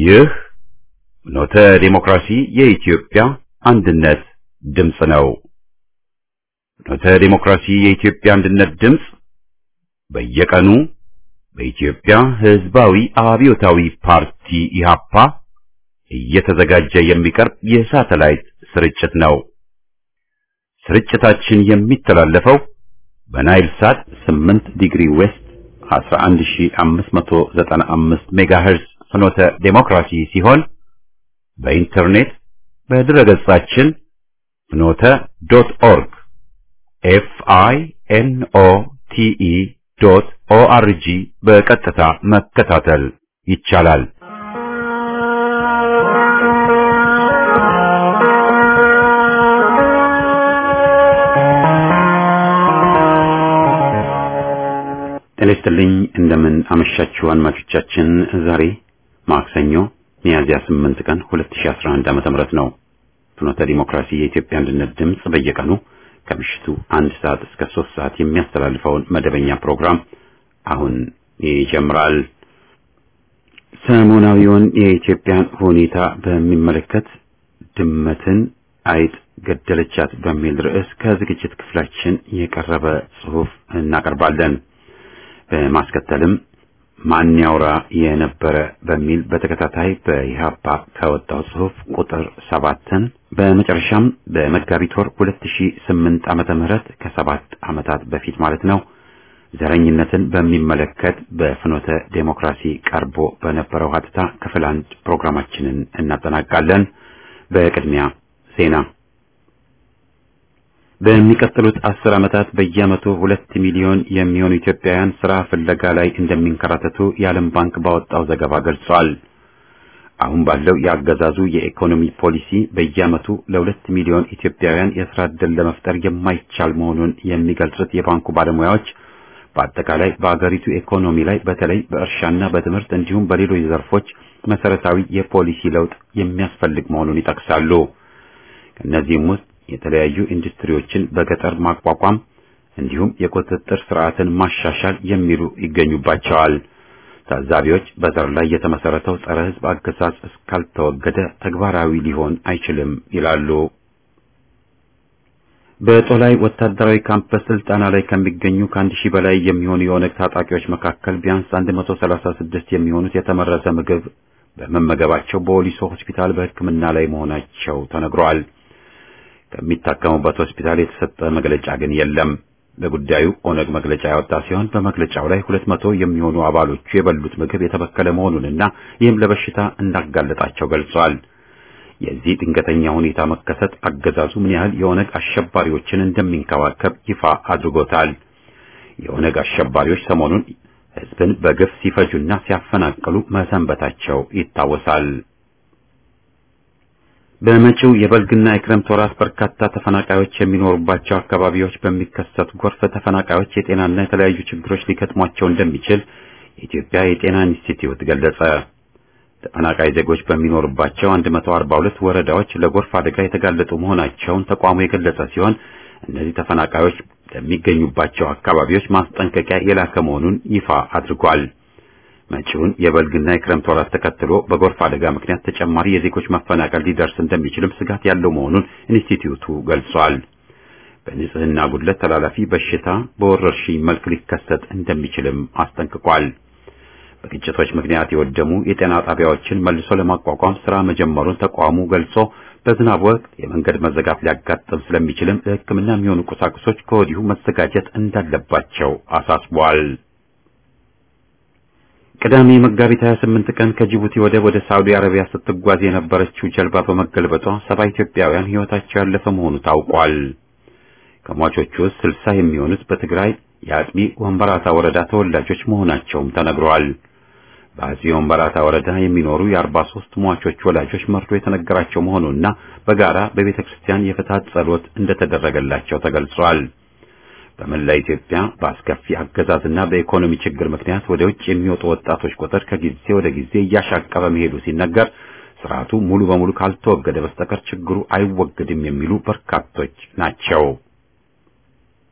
ይህ ኖተ ዲሞክራሲ የኢትዮጵያ አንድነት ድምጽ ነው። ኖተ ዲሞክራሲ የኢትዮጵያ አንድነት ድምጽ በየቀኑ በኢትዮጵያ ሕዝባዊ አብዮታዊ ፓርቲ ኢህአፓ እየተዘጋጀ የሚቀርብ የሳተላይት ስርጭት ነው። ስርጭታችን የሚተላለፈው በናይል ሳት 8 ዲግሪ ዌስት 11595 ሜጋሄርዝ ፍኖተ ዴሞክራሲ ሲሆን በኢንተርኔት በድረገጻችን fnote.org FINOTE.ORG በቀጥታ መከታተል ይቻላል። ጤናስጥልኝ እንደምን አመሻችሁ አድማጮቻችን። ዛሬ ማክሰኞ ሚያዝያ 8 ቀን 2011 ዓ.ም ነው። ፍኖተ ዲሞክራሲ የኢትዮጵያ አንድነት ድምጽ በየቀኑ ከምሽቱ 1 ሰዓት እስከ 3 ሰዓት የሚያስተላልፈውን መደበኛ ፕሮግራም አሁን ይጀምራል። ሰሞናዊውን የኢትዮጵያን ሁኔታ በሚመለከት ድመትን አይጥ ገደለቻት በሚል ርዕስ ከዝግጅት ክፍላችን የቀረበ ጽሑፍ እናቀርባለን። በማስከተልም ማን ያውራ የነበረ በሚል በተከታታይ በኢህአፓ ከወጣው ጽሑፍ ቁጥር 7ን በመጨረሻም በመጋቢት ወር 2008 ዓመተ ምህረት ከ7 ዓመታት በፊት ማለት ነው ዘረኝነትን በሚመለከት በፍኖተ ዴሞክራሲ ቀርቦ በነበረው ሀተታ ክፍል 1 ፕሮግራማችንን እናጠናቃለን። በቅድሚያ ዜና። በሚቀጥሉት 10 ዓመታት በየዓመቱ 2 ሚሊዮን የሚሆኑ ኢትዮጵያውያን ስራ ፍለጋ ላይ እንደሚንከራተቱ የዓለም ባንክ ባወጣው ዘገባ ገልጿል። አሁን ባለው የአገዛዙ የኢኮኖሚ ፖሊሲ በየዓመቱ ለ2 ሚሊዮን ኢትዮጵያውያን የስራ ዕድል ለመፍጠር የማይቻል መሆኑን የሚገልጹት የባንኩ ባለሙያዎች በአጠቃላይ በአገሪቱ ኢኮኖሚ ላይ በተለይ በእርሻና በትምህርት እንዲሁም በሌሎች ዘርፎች መሰረታዊ የፖሊሲ ለውጥ የሚያስፈልግ መሆኑን ይጠቅሳሉ። ከነዚህም ውስጥ የተለያዩ ኢንዱስትሪዎችን በገጠር ማቋቋም እንዲሁም የቁጥጥር ስርዓትን ማሻሻል የሚሉ ይገኙባቸዋል። ታዛቢዎች በዘር ላይ የተመሰረተው ጸረ ሕዝብ አገዛዝ እስካልተወገደ ተግባራዊ ሊሆን አይችልም ይላሉ። በጦላይ ወታደራዊ ካምፕ በስልጠና ላይ ከሚገኙ ከ1000 በላይ የሚሆኑ የኦነግ ታጣቂዎች መካከል ቢያንስ 136 የሚሆኑት የተመረዘ ምግብ በመመገባቸው በወሊሶ ሆስፒታል በሕክምና ላይ መሆናቸው ተነግሯል። ከሚታከሙበት ሆስፒታል የተሰጠ መግለጫ ግን የለም። በጉዳዩ ኦነግ መግለጫ ያወጣ ሲሆን በመግለጫው ላይ 200 የሚሆኑ አባሎቹ የበሉት ምግብ የተበከለ መሆኑንና ይህም ለበሽታ እንዳጋለጣቸው ገልጿል። የዚህ ድንገተኛ ሁኔታ መከሰት አገዛዙ ምን ያህል የኦነግ አሸባሪዎችን እንደሚንከባከብ ይፋ አድርጎታል። የኦነግ አሸባሪዎች ሰሞኑን ሕዝብን በግፍ ሲፈጁና ሲያፈናቅሉ መሰንበታቸው ይታወሳል። በመጪው የበልግና የክረምት ወራት በርካታ ተፈናቃዮች የሚኖሩባቸው አካባቢዎች በሚከሰት ጎርፍ ተፈናቃዮች የጤናና የተለያዩ ችግሮች ሊገጥሟቸው እንደሚችል የኢትዮጵያ የጤና ኢንስቲትዩት ገለጸ። ተፈናቃይ ዜጎች በሚኖሩባቸው 142 ወረዳዎች ለጎርፍ አደጋ የተጋለጡ መሆናቸውን ተቋሙ የገለጸ ሲሆን እነዚህ ተፈናቃዮች ለሚገኙባቸው አካባቢዎች ማስጠንቀቂያ የላከ መሆኑን ይፋ አድርጓል። መጪውን የበልግና የክረምት ወራት ተከትሎ በጎርፍ አደጋ ምክንያት ተጨማሪ የዜጎች መፈናቀል ሊደርስ እንደሚችልም ስጋት ያለው መሆኑን ኢንስቲትዩቱ ገልጿል። በንጽህና ጉድለት ተላላፊ በሽታ በወረርሽኝ መልክ ሊከሰት እንደሚችልም አስጠንቅቋል። በግጭቶች ምክንያት የወደሙ የጤና ጣቢያዎችን መልሶ ለማቋቋም ስራ መጀመሩን ተቋሙ ገልጾ በዝናብ ወቅት የመንገድ መዘጋት ሊያጋጥም ስለሚችልም ለሕክምና የሚሆኑ ቁሳቁሶች ከወዲሁ መዘጋጀት እንዳለባቸው አሳስቧል። ቅዳሜ መጋቢት 28 ቀን ከጅቡቲ ወደ ሳውዲ አረቢያ ስትጓዝ የነበረችው ጀልባ በመገልበጧ 70 ኢትዮጵያውያን ሕይወታቸው ያለፈ መሆኑ ታውቋል። ከሟቾቹ 60 የሚሆኑት በትግራይ የአጥቢ ወንበራታ ወረዳ ተወላጆች መሆናቸውም ተነግሯል። በአጥቢ ወንበራታ ወረዳ የሚኖሩ የ43 ሟቾች ወላጆች መርዶ የተነገራቸው መሆኑና በጋራ በቤተክርስቲያን የፍትሐት ጸሎት እንደተደረገላቸው ተገልጿል። በመላ ኢትዮጵያ በአስከፊ አገዛዝና በኢኮኖሚ ችግር ምክንያት ወደ ውጭ የሚወጡ ወጣቶች ቁጥር ከጊዜ ወደ ጊዜ እያሻቀበ መሄዱ ሲነገር ስርዓቱ ሙሉ በሙሉ ካልተወገደ በስተቀር ችግሩ አይወገድም የሚሉ በርካቶች ናቸው።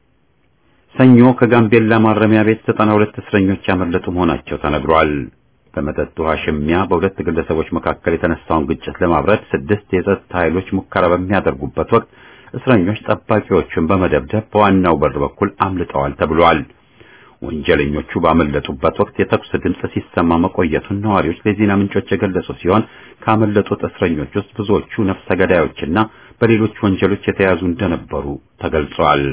ሰኞ ከጋምቤላ ማረሚያ ቤት 92 እስረኞች ያመለጡ መሆናቸው ተነግሯል። በመጠጥ ውሃ ሽሚያ በሁለት ግለሰቦች መካከል የተነሳውን ግጭት ለማብረድ 6 የጸጥታ ኃይሎች ሙከራ በሚያደርጉበት ወቅት እስረኞች ጠባቂዎቹን በመደብደብ በዋናው በር በኩል አምልጠዋል ተብሏል። ወንጀለኞቹ ባመለጡበት ወቅት የተኩስ ድምጽ ሲሰማ መቆየቱን ነዋሪዎች ለዜና ምንጮች የገለጹ ሲሆን ካመለጡት እስረኞች ውስጥ ብዙዎቹ ነፍሰ ገዳዮችና በሌሎች ወንጀሎች የተያዙ እንደነበሩ ተገልጿል።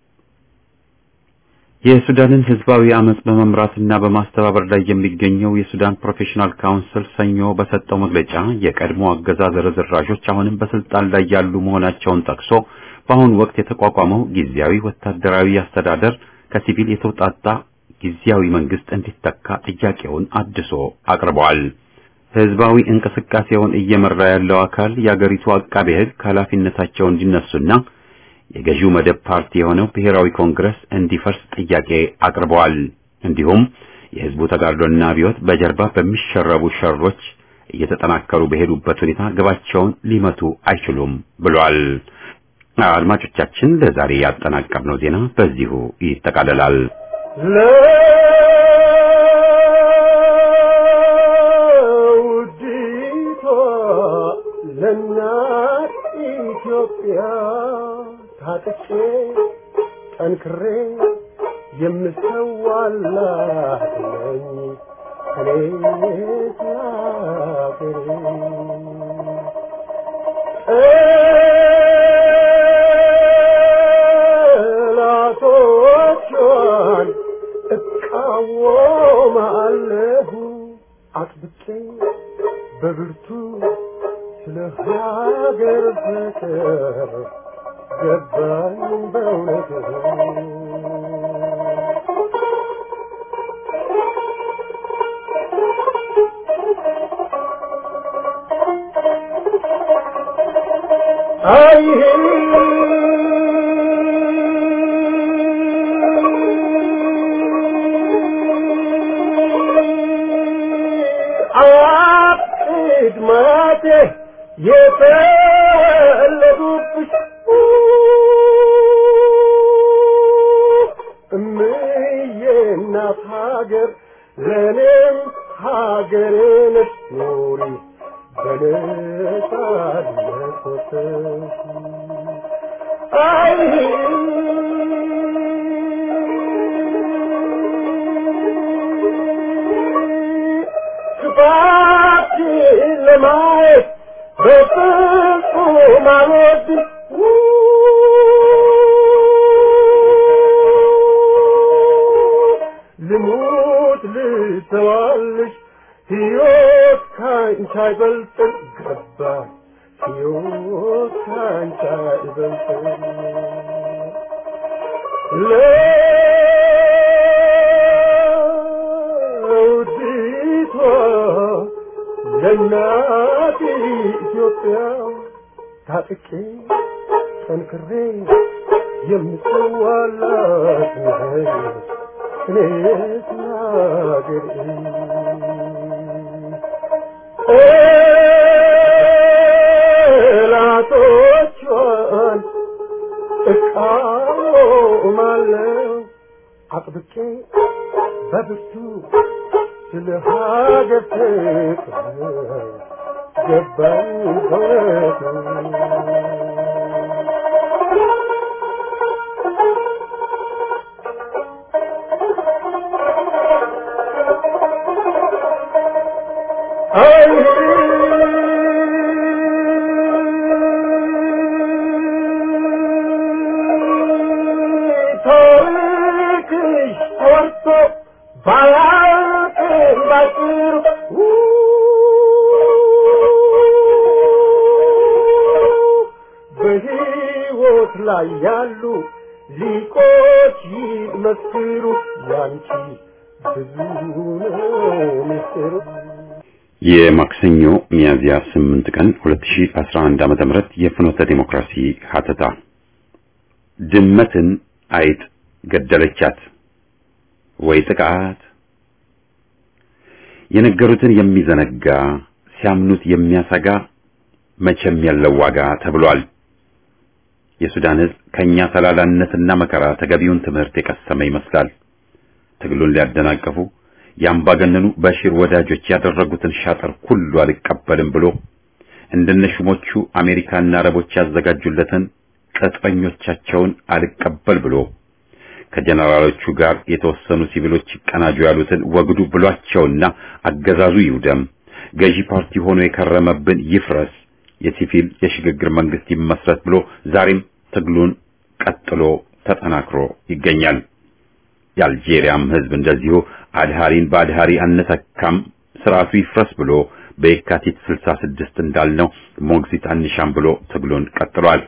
የሱዳንን ህዝባዊ አመጽ በመምራትና በማስተባበር ላይ የሚገኘው የሱዳን ፕሮፌሽናል ካውንስል ሰኞ በሰጠው መግለጫ የቀድሞ አገዛዝ ርዝራዦች አሁንም በስልጣን ላይ ያሉ መሆናቸውን ጠቅሶ በአሁኑ ወቅት የተቋቋመው ጊዜያዊ ወታደራዊ አስተዳደር ከሲቪል የተውጣጣ ጊዜያዊ መንግስት እንዲተካ ጥያቄውን አድሶ አቅርበዋል። ህዝባዊ እንቅስቃሴውን እየመራ ያለው አካል የአገሪቱ አቃቤ ሕግ ኃላፊነታቸው እንዲነሱና የገዢው መደብ ፓርቲ የሆነው ብሔራዊ ኮንግረስ እንዲፈርስ ጥያቄ አቅርበዋል። እንዲሁም የህዝቡ ተጋድሎና አብዮት በጀርባ በሚሸረቡ ሸሮች እየተጠናከሩ በሄዱበት ሁኔታ ግባቸውን ሊመቱ አይችሉም ብሏል። አድማጮቻችን ለዛሬ ያጠናቀርነው ዜና በዚሁ ይጠቃለላል። ለውዲቷ ለእናት ኢትዮጵያ ታጥቄ ጠንክሬ የምሰዋላት ነኝ እኔ ስላገሬ ጠላቶቿን እቃወማለሁ አጥብቄ በብርቱ ስለ ሀገር ፍቅር ገባኝ በእውነቱ አቅድማቴ የተወለዱብሽ እምዬ እናት ሀገር ለእኔም ሀገሬ ነሽ ኑሪ በነጻነት ወጥተሽ ክፋትሽን ለማየት በፍጹም አልወድም ልሙት ልተዋልሽ ሕይወት ካንቺ አይበልጥም ገባኝ ሕይወት ካንቺ አይበልጥም ለውዲቷ ለእናት ኢትዮጵያ ታጥቄ ጠንክሬ የምሰዋላት ነኝ እኔ ስላገሬ ጠላቶቿን እቃወማለሁ አጥብቄ በብርቱ ስለ ሀገር ፍቅር ገባኝ በእውነቱ ታሪክሽ ተወርቶ ባያልቅም ባጭሩ በሕይወት ላይ ያሉ ሊቆች ይመስክሩ ያንቺ ብዙ ነው ምስጢሩ። የማክሰኞ ሚያዝያ 8 ቀን 2011 ዓመተ ምህረት የፍኖተ ዲሞክራሲ ሀተታ ድመትን አይጥ ገደለቻት ወይ ጥቃት የነገሩትን የሚዘነጋ ሲያምኑት የሚያሰጋ መቼም ያለው ዋጋ ተብሏል። የሱዳን ሕዝብ ከኛ ተላላነትና መከራ ተገቢውን ትምህርት የቀሰመ ይመስላል። ትግሉን ሊያደናቀፉ ያምባገነኑ በሽር ወዳጆች ያደረጉትን ሻጥር ሁሉ አልቀበልም ብሎ እንደነሹሞቹ አሜሪካና አረቦች ያዘጋጁለትን ቅጥረኞቻቸውን አልቀበል ብሎ ከጀነራሎቹ ጋር የተወሰኑ ሲቪሎች ይቀናጁ ያሉትን ወግዱ ብሏቸውና አገዛዙ ይውደም፣ ገዢ ፓርቲ ሆኖ የከረመብን ይፍረስ፣ የሲቪል የሽግግር መንግስት ይመስረት ብሎ ዛሬም ትግሉን ቀጥሎ ተጠናክሮ ይገኛል። የአልጄሪያም ህዝብ እንደዚሁ አድሃሪን በአድሃሪ አንተካም ስርዓቱ ይፍረስ ብሎ በየካቲት 66 እንዳልነው ሞግዚት አንሻም ብሎ ትግሉን ቀጥሏል።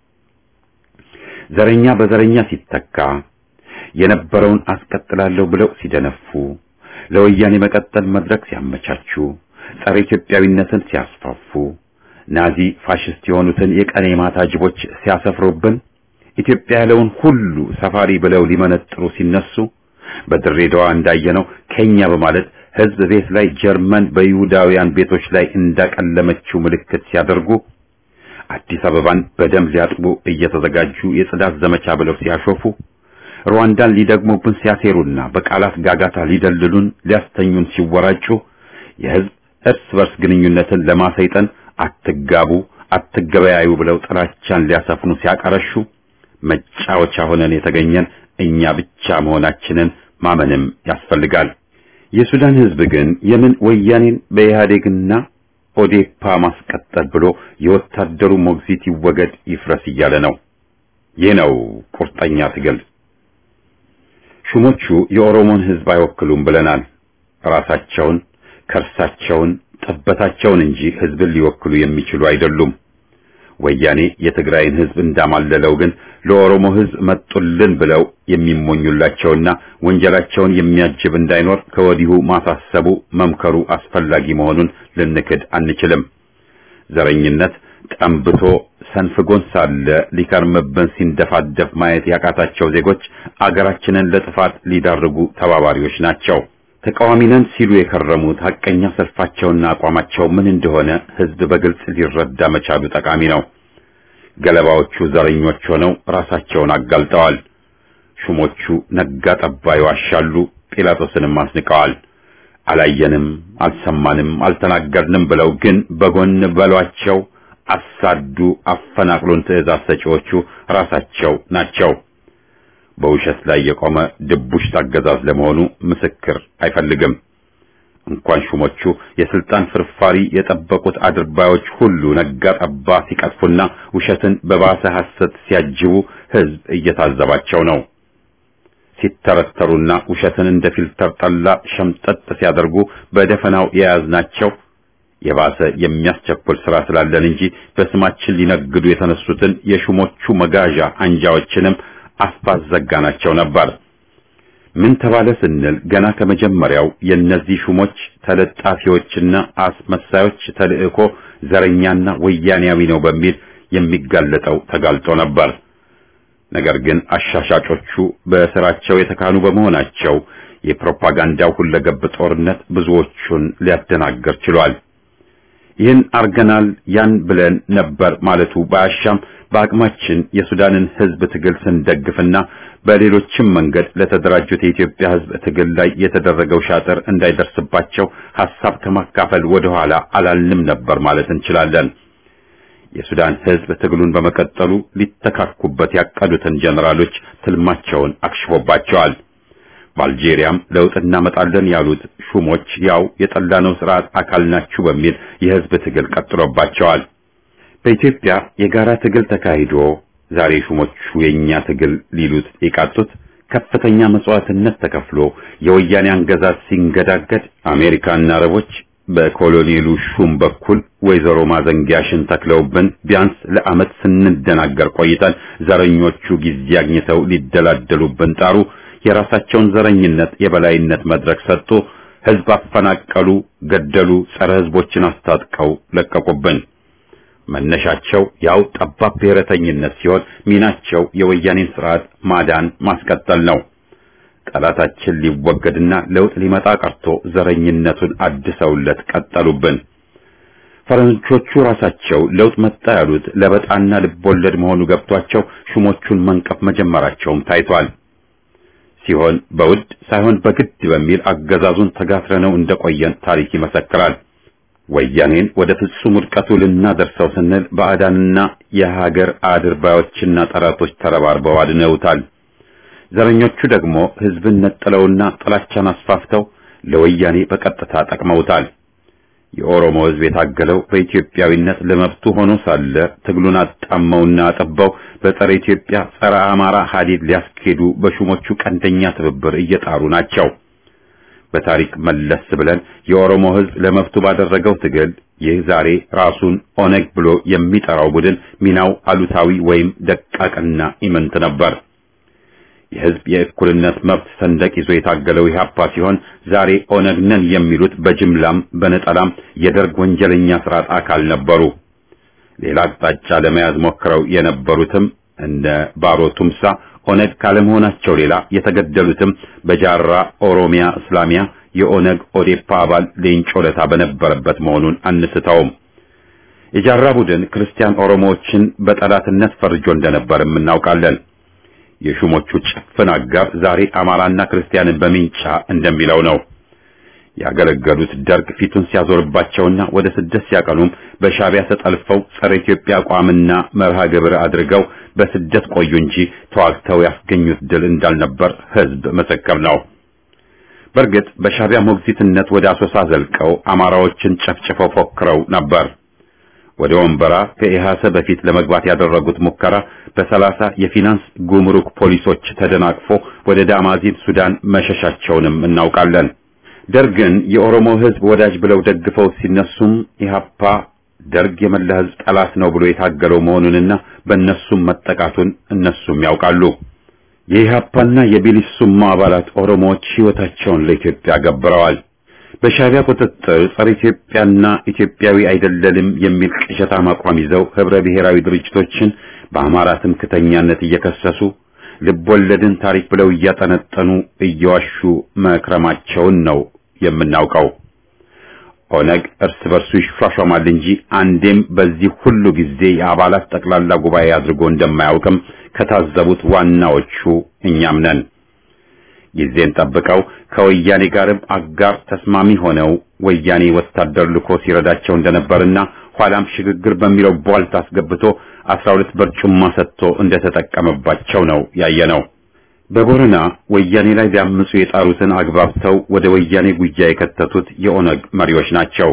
ዘረኛ በዘረኛ ሲተካ የነበረውን አስቀጥላለሁ ብለው ሲደነፉ፣ ለወያኔ መቀጠል መድረክ ሲያመቻቹ፣ ጸረ ኢትዮጵያዊነትን ሲያስፋፉ፣ ናዚ ፋሽስት የሆኑትን የቀኔ ማታ ጅቦች ሲያሰፍሩብን፣ ኢትዮጵያ ያለውን ሁሉ ሰፋሪ ብለው ሊመነጥሩ ሲነሱ፣ በድሬዳዋ እንዳየነው ከኛ በማለት ህዝብ ቤት ላይ ጀርመን በይሁዳውያን ቤቶች ላይ እንዳቀለመችው ምልክት ሲያደርጉ፣ አዲስ አበባን በደም ሊያጥቡ እየተዘጋጁ የጽዳት ዘመቻ ብለው ሲያሾፉ፣ ሩዋንዳን ሊደግሙብን ሲያሴሩና በቃላት ጋጋታ ሊደልሉን ሊያስተኙን ሲወራጩ፣ የህዝብ እርስ በርስ ግንኙነትን ለማሰይጠን አትጋቡ አትገበያዩ ብለው ጥላቻን ሊያሰፍኑ ሲያቀረሹ፣ መጫወቻ ሆነን የተገኘን እኛ ብቻ መሆናችንን ማመንም ያስፈልጋል። የሱዳን ህዝብ ግን የምን ወያኔን በኢህአዴግና ኦዴፓ ማስቀጠል ብሎ የወታደሩ ሞግዚት ይወገድ ይፍረስ እያለ ነው። ይህ ነው ቁርጠኛ ትግል። ሹሞቹ የኦሮሞን ህዝብ አይወክሉም ብለናል። ራሳቸውን ከርሳቸውን ጠበታቸውን እንጂ ህዝብን ሊወክሉ የሚችሉ አይደሉም። ወያኔ የትግራይን ህዝብ እንዳማለለው ግን ለኦሮሞ ህዝብ መጡልን ብለው የሚሞኙላቸውና ወንጀላቸውን የሚያጅብ እንዳይኖር ከወዲሁ ማሳሰቡ መምከሩ አስፈላጊ መሆኑን ልንክድ አንችልም። ዘረኝነት ጠንብቶ ሰንፍጎን ሳለ ሊከርምብን ሲንደፋደፍ ማየት ያቃታቸው ዜጎች አገራችንን ለጥፋት ሊዳርጉ ተባባሪዎች ናቸው። ተቃዋሚ ነን ሲሉ የከረሙት ሐቀኛ ሰልፋቸውና አቋማቸው ምን እንደሆነ ህዝብ በግልጽ ሊረዳ መቻሉ ጠቃሚ ነው። ገለባዎቹ ዘረኞች ሆነው ራሳቸውን አጋልጠዋል። ሹሞቹ ነጋ ጠባ ይዋሻሉ፣ ጲላጦስንም አስንቀዋል። አላየንም፣ አልሰማንም፣ አልተናገርንም ብለው ግን በጎን በሏቸው፣ አሳዱ፣ አፈናቅሉን ትዕዛዝ ሰጪዎቹ ራሳቸው ናቸው። በውሸት ላይ የቆመ ድቡሽ አገዛዝ ለመሆኑ ምስክር አይፈልግም። እንኳን ሹሞቹ የስልጣን ፍርፋሪ የጠበቁት አድርባዮች ሁሉ ነጋ ጠባ ሲቀጥፉና ውሸትን በባሰ ሐሰት ሲያጅቡ ህዝብ እየታዘባቸው ነው። ሲተረተሩና ውሸትን እንደ ፊልተር ጠላ ሸምጠጥ ሲያደርጉ በደፈናው የያዝናቸው የባሰ የሚያስቸኩል ስራ ስላለን እንጂ በስማችን ሊነግዱ የተነሱትን የሹሞቹ መጋዣ አንጃዎችንም አስባዘጋናቸው ነበር። ምን ተባለ ስንል ገና ከመጀመሪያው የነዚህ ሹሞች ተለጣፊዎችና አስመሳዮች ተልእኮ ዘረኛና ወያኔያዊ ነው በሚል የሚጋለጠው ተጋልጦ ነበር። ነገር ግን አሻሻጮቹ በስራቸው የተካኑ በመሆናቸው የፕሮፓጋንዳው ሁለገብ ጦርነት ብዙዎቹን ሊያደናግር ችሏል። ይህን አርገናል ያን ብለን ነበር ማለቱ ባያሻም በአቅማችን የሱዳንን ህዝብ ትግል ስንደግፍና በሌሎችም መንገድ ለተደራጁት የኢትዮጵያ ህዝብ ትግል ላይ የተደረገው ሻጥር እንዳይደርስባቸው ሐሳብ ከማካፈል ወደ ኋላ አላልንም ነበር ማለት እንችላለን። የሱዳን ህዝብ ትግሉን በመቀጠሉ ሊተካኩበት ያቀዱትን ጀነራሎች ትልማቸውን አክሽፎባቸዋል። በአልጄሪያም ለውጥ እናመጣለን ያሉት ሹሞች ያው የጠላነው ስርዓት አካል ናችሁ በሚል የህዝብ ትግል ቀጥሎባቸዋል። በኢትዮጵያ የጋራ ትግል ተካሂዶ ዛሬ ሹሞቹ የኛ ትግል ሊሉት የቃጡት ከፍተኛ መስዋዕትነት ተከፍሎ የወያኔ አንገዛዝ ሲንገዳገድ አሜሪካና አረቦች በኮሎኔሉ ሹም በኩል ወይዘሮ ማዘንጊያሽን ተክለውብን ቢያንስ ለዓመት ስንደናገር ቆይተን ዘረኞቹ ጊዜ አግኝተው ሊደላደሉብን ጣሩ። የራሳቸውን ዘረኝነት የበላይነት መድረክ ሰጥቶ ህዝብ አፈናቀሉ፣ ገደሉ፣ ጸረ ህዝቦችን አስታጥቀው ለቀቁብን። መነሻቸው ያው ጠባብ ብሔረተኝነት ሲሆን ሚናቸው የወያኔን ስርዓት ማዳን ማስቀጠል ነው። ጠላታችን ሊወገድና ለውጥ ሊመጣ ቀርቶ ዘረኝነቱን አድሰውለት ቀጠሉብን። ፈረንጆቹ ራሳቸው ለውጥ መጣ ያሉት ለበጣና ልቦለድ መሆኑ ገብቷቸው ሹሞቹን መንቀፍ መጀመራቸውም ታይቷል። ሲሆን በውድ ሳይሆን በግድ በሚል አገዛዙን ተጋፍረነው እንደቆየን ታሪክ ይመሰክራል። ወያኔን ወደ ፍጹም ውድቀቱ ልናደርሰው ስንል ባዕዳንና የሀገር አድርባዮችና ጠላቶች ተረባርበው አድነውታል። ዘረኞቹ ደግሞ ህዝብን ነጥለውና ጥላቻን አስፋፍተው ለወያኔ በቀጥታ ጠቅመውታል። የኦሮሞ ህዝብ የታገለው በኢትዮጵያዊነት ለመብቱ ሆኖ ሳለ ትግሉን አጣመውና አጠባው በጸረ ኢትዮጵያ ጸረ አማራ ሀዲድ ሊያስኬዱ በሹሞቹ ቀንደኛ ትብብር እየጣሩ ናቸው። በታሪክ መለስ ብለን የኦሮሞ ህዝብ ለመብቱ ባደረገው ትግል ይህ ዛሬ ራሱን ኦነግ ብሎ የሚጠራው ቡድን ሚናው አሉታዊ ወይም ደቃቅና ኢምንት ነበር። የህዝብ የእኩልነት መብት ሰንደቅ ይዞ የታገለው ኢህአፓ ሲሆን ዛሬ ኦነግ ነን የሚሉት በጅምላም በነጠላም የደርግ ወንጀለኛ ስርዓት አካል ነበሩ። ሌላ አቅጣጫ ለመያዝ ሞክረው የነበሩትም እንደ ባሮ ቱምሳ ኦነግ ካለመሆናቸው ሌላ የተገደሉትም በጃራ ኦሮሚያ እስላሚያ የኦነግ ኦዴፓ አባል ሌንጮ ለታ በነበረበት መሆኑን አንስተውም። የጃራ ቡድን ክርስቲያን ኦሮሞዎችን በጠላትነት ፈርጆ እንደነበርም እናውቃለን። የሹሞቹ ጭፍን አጋር ዛሬ አማራና ክርስቲያንን በሚንጫ እንደሚለው ነው። ያገለገሉት ደርግ ፊቱን ሲያዞርባቸውና ወደ ስደት ሲያቀኑም በሻዕቢያ ተጠልፈው ጸረ ኢትዮጵያ አቋምና መርሃ ግብር አድርገው በስደት ቆዩ እንጂ ተዋግተው ያስገኙት ድል እንዳልነበር ህዝብ መሰከር ነው። በእርግጥ በሻዕቢያ ሞግዚትነት ወደ አሶሳ ዘልቀው አማራዎችን ጨፍጭፈው ፎክረው ነበር። ወደ ወንበራ ከኢሃሰ በፊት ለመግባት ያደረጉት ሙከራ በ30 የፊናንስ ጉምሩክ ፖሊሶች ተደናቅፎ ወደ ዳማዚን ሱዳን መሸሻቸውንም እናውቃለን። ደርግን የኦሮሞ ህዝብ ወዳጅ ብለው ደግፈው ሲነሱም ኢህአፓ ደርግ የመላ ህዝብ ጠላት ነው ብሎ የታገለው መሆኑንና በእነሱም መጠቃቱን እነሱም ያውቃሉ። የኢህአፓና የቢሊሱማ አባላት ኦሮሞዎች ህይወታቸውን ለኢትዮጵያ ገብረዋል። በሻዕቢያ ቁጥጥር ጸረ ኢትዮጵያና ኢትዮጵያዊ አይደለንም የሚል ቅዠታም አቋም ይዘው ህብረ ብሔራዊ ድርጅቶችን በአማራ ትምክህተኛነት እየከሰሱ ልቦለድን ታሪክ ብለው እያጠነጠኑ እየዋሹ መክረማቸውን ነው የምናውቀው። ኦነግ እርስ በርሱ ይሿሿማል እንጂ አንዴም በዚህ ሁሉ ጊዜ የአባላት ጠቅላላ ጉባኤ አድርጎ እንደማያውቅም ከታዘቡት ዋናዎቹ እኛም ነን። ጊዜን ጠብቀው ከወያኔ ጋርም አጋር ተስማሚ ሆነው ወያኔ ወታደር ልኮ ሲረዳቸው እንደነበርና ኋላም ሽግግር በሚለው ቧልት አስገብቶ 12 በርጩማ ሰጥቶ እንደተጠቀመባቸው ነው ያየነው። በቦረና ወያኔ ላይ ሊያምፁ የጣሩትን አግባብተው ወደ ወያኔ ጉያ የከተቱት የኦነግ መሪዎች ናቸው።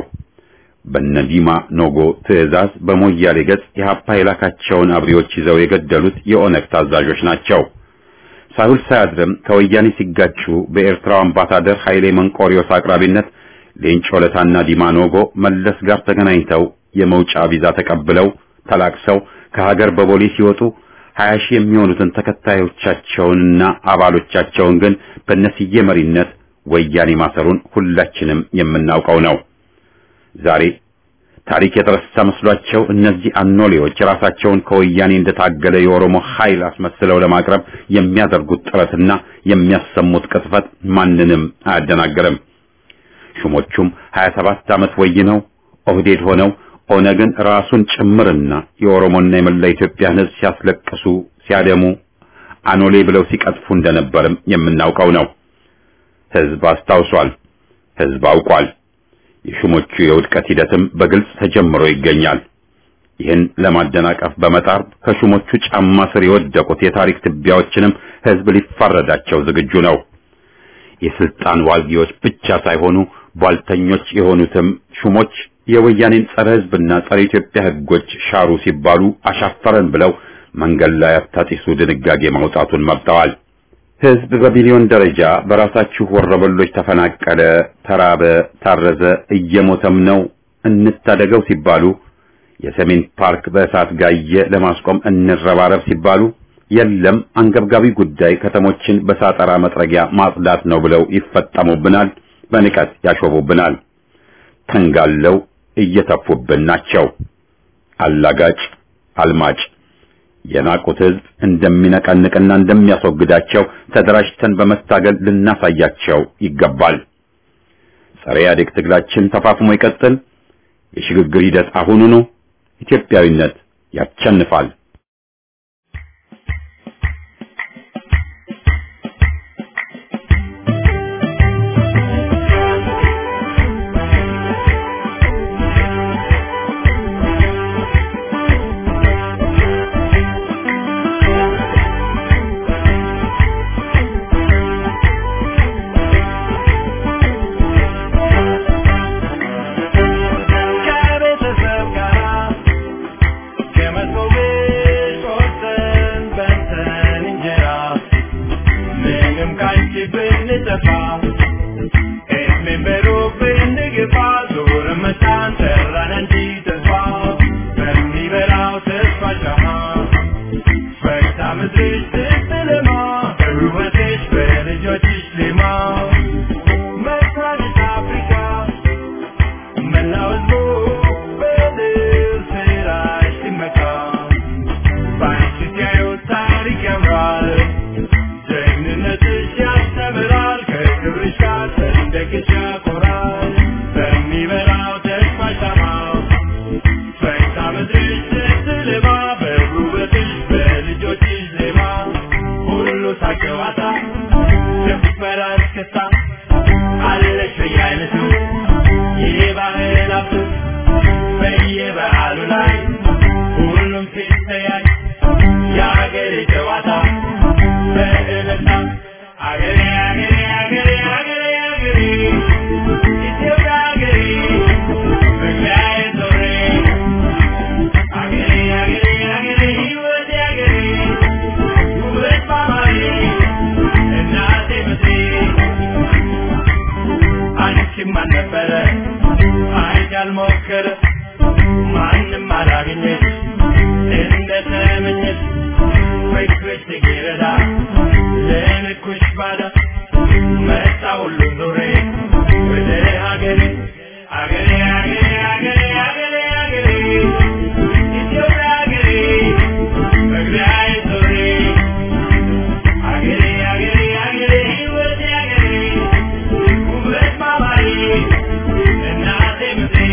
በነዲማ ኖጎ ትዕዛዝ በሞያሌ ገጽ የሀፓ የላካቸውን አብሪዎች ይዘው የገደሉት የኦነግ ታዛዦች ናቸው። ሳይውል ሳያድርም ከወያኔ ሲጋጩ በኤርትራው አምባሳደር ኃይሌ መንቆሪዮስ አቅራቢነት ሌንጮ ለታና ዲማ ኖጎ መለስ ጋር ተገናኝተው የመውጫ ቪዛ ተቀብለው ተላክሰው ከሀገር በቦሌ ሲወጡ 20 ሺህ የሚሆኑትን ተከታዮቻቸውንና አባሎቻቸውን ግን በነስዬ መሪነት ወያኔ ማሰሩን ሁላችንም የምናውቀው ነው። ዛሬ ታሪክ የተረሳ መስሏቸው እነዚህ አኖሌዎች ራሳቸውን ከወያኔ እንደታገለ የኦሮሞ ኃይል አስመስለው ለማቅረብ የሚያደርጉት ጥረትና የሚያሰሙት ቅጥፈት ማንንም አያደናግርም። ሹሞቹም 27 ዓመት ወይነው ኦህዴድ ሆነው ኦነግን ራሱን ጭምርና የኦሮሞና የመላ ኢትዮጵያን ሕዝብ ሲያስለቅሱ ሲያደሙ አኖሌ ብለው ሲቀጥፉ እንደነበርም የምናውቀው ነው። ሕዝብ አስታውሷል። ሕዝብ አውቋል። የሹሞቹ የውድቀት ሂደትም በግልጽ ተጀምሮ ይገኛል። ይህን ለማደናቀፍ በመጣር ከሹሞቹ ጫማ ስር የወደቁት የታሪክ ትቢያዎችንም ሕዝብ ሊፋረዳቸው ዝግጁ ነው። የስልጣን ዋልጊዎች ብቻ ሳይሆኑ ቧልተኞች የሆኑትም ሹሞች የወያኔን ጸረ ሕዝብና ጸረ ኢትዮጵያ ሕጎች ሻሩ ሲባሉ አሻፈረን ብለው መንገድ ላይ አታጢሱ ድንጋጌ ማውጣቱን መርጠዋል። ሕዝብ በቢሊዮን ደረጃ በራሳችሁ ወረበሎች ተፈናቀለ፣ ተራበ፣ ታረዘ፣ እየሞተም ነው እንታደገው ሲባሉ የሰሜን ፓርክ በእሳት ጋየ ለማስቆም እንረባረብ ሲባሉ የለም አንገብጋቢ ጉዳይ ከተሞችን በሳጠራ መጥረጊያ ማጽዳት ነው ብለው ይፈጠሙብናል፣ በንቀት ያሾቡብናል። ተንጋለው እየተፉብን ናቸው። አላጋጭ አልማጭ የናቁት ሕዝብ እንደሚነቀንቅና እንደሚያስወግዳቸው ተደራጅተን በመታገል ልናሳያቸው ይገባል። ጸረ ኢህአዴግ ትግላችን ተፋፍሞ ይቀጥል። የሽግግር ሂደት አሁኑኑ። ኢትዮጵያዊነት ያሸንፋል። ያልሞከረ ማንም አላገኘ እንደተመኘት ወይስ ገረዳ ለንኩሽ ባዳ መጣ ሁሉ ዞሬ ወደ ሀገሬ ሀገሬ ሀገሬ ሀገሬ ሀገሬ ሀገሬ ኢትዮጵያ ሀገሬ በግራይ ዞሬ ሀገሬ ሀገሬ ሀገሬ ህይወቴ ሀገሬ ውበት ማማዬ እናቴ ምድሬ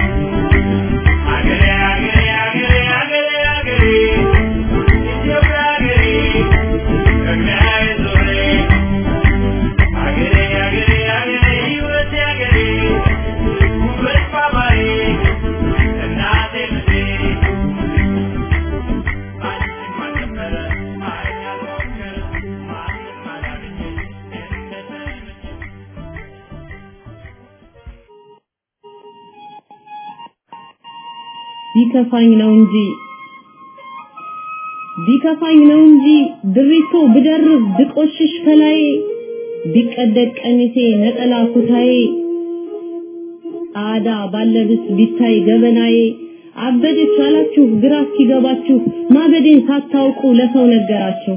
ሀገሬ ሀገሬ ሀገሬ ሀገሬ ሀገሬ ኢትዮጵያ ሀገሬ በግራይ ዞሬ ሀገሬ ሀገሬ ሀገሬ ህይወቴ ሀገሬ ውበት ማማዬ እናቴ ምድሬ ማንም አልነበረ ማንም አልሞከረ ማንም አላገኘ እንደተመኘ ቢከፋኝ ነው እንጂ ድሪቶ ብደርብ ብቆሽሽ ከላይ ቢቀደድ ቀሚሴ ነጠላ ኩታዬ ጻዳ ባለብስ ቢታይ ገበናዬ አበደች አላችሁ ግራ እስኪገባችሁ ማበዴን ሳታውቁ ለሰው ነገራችሁ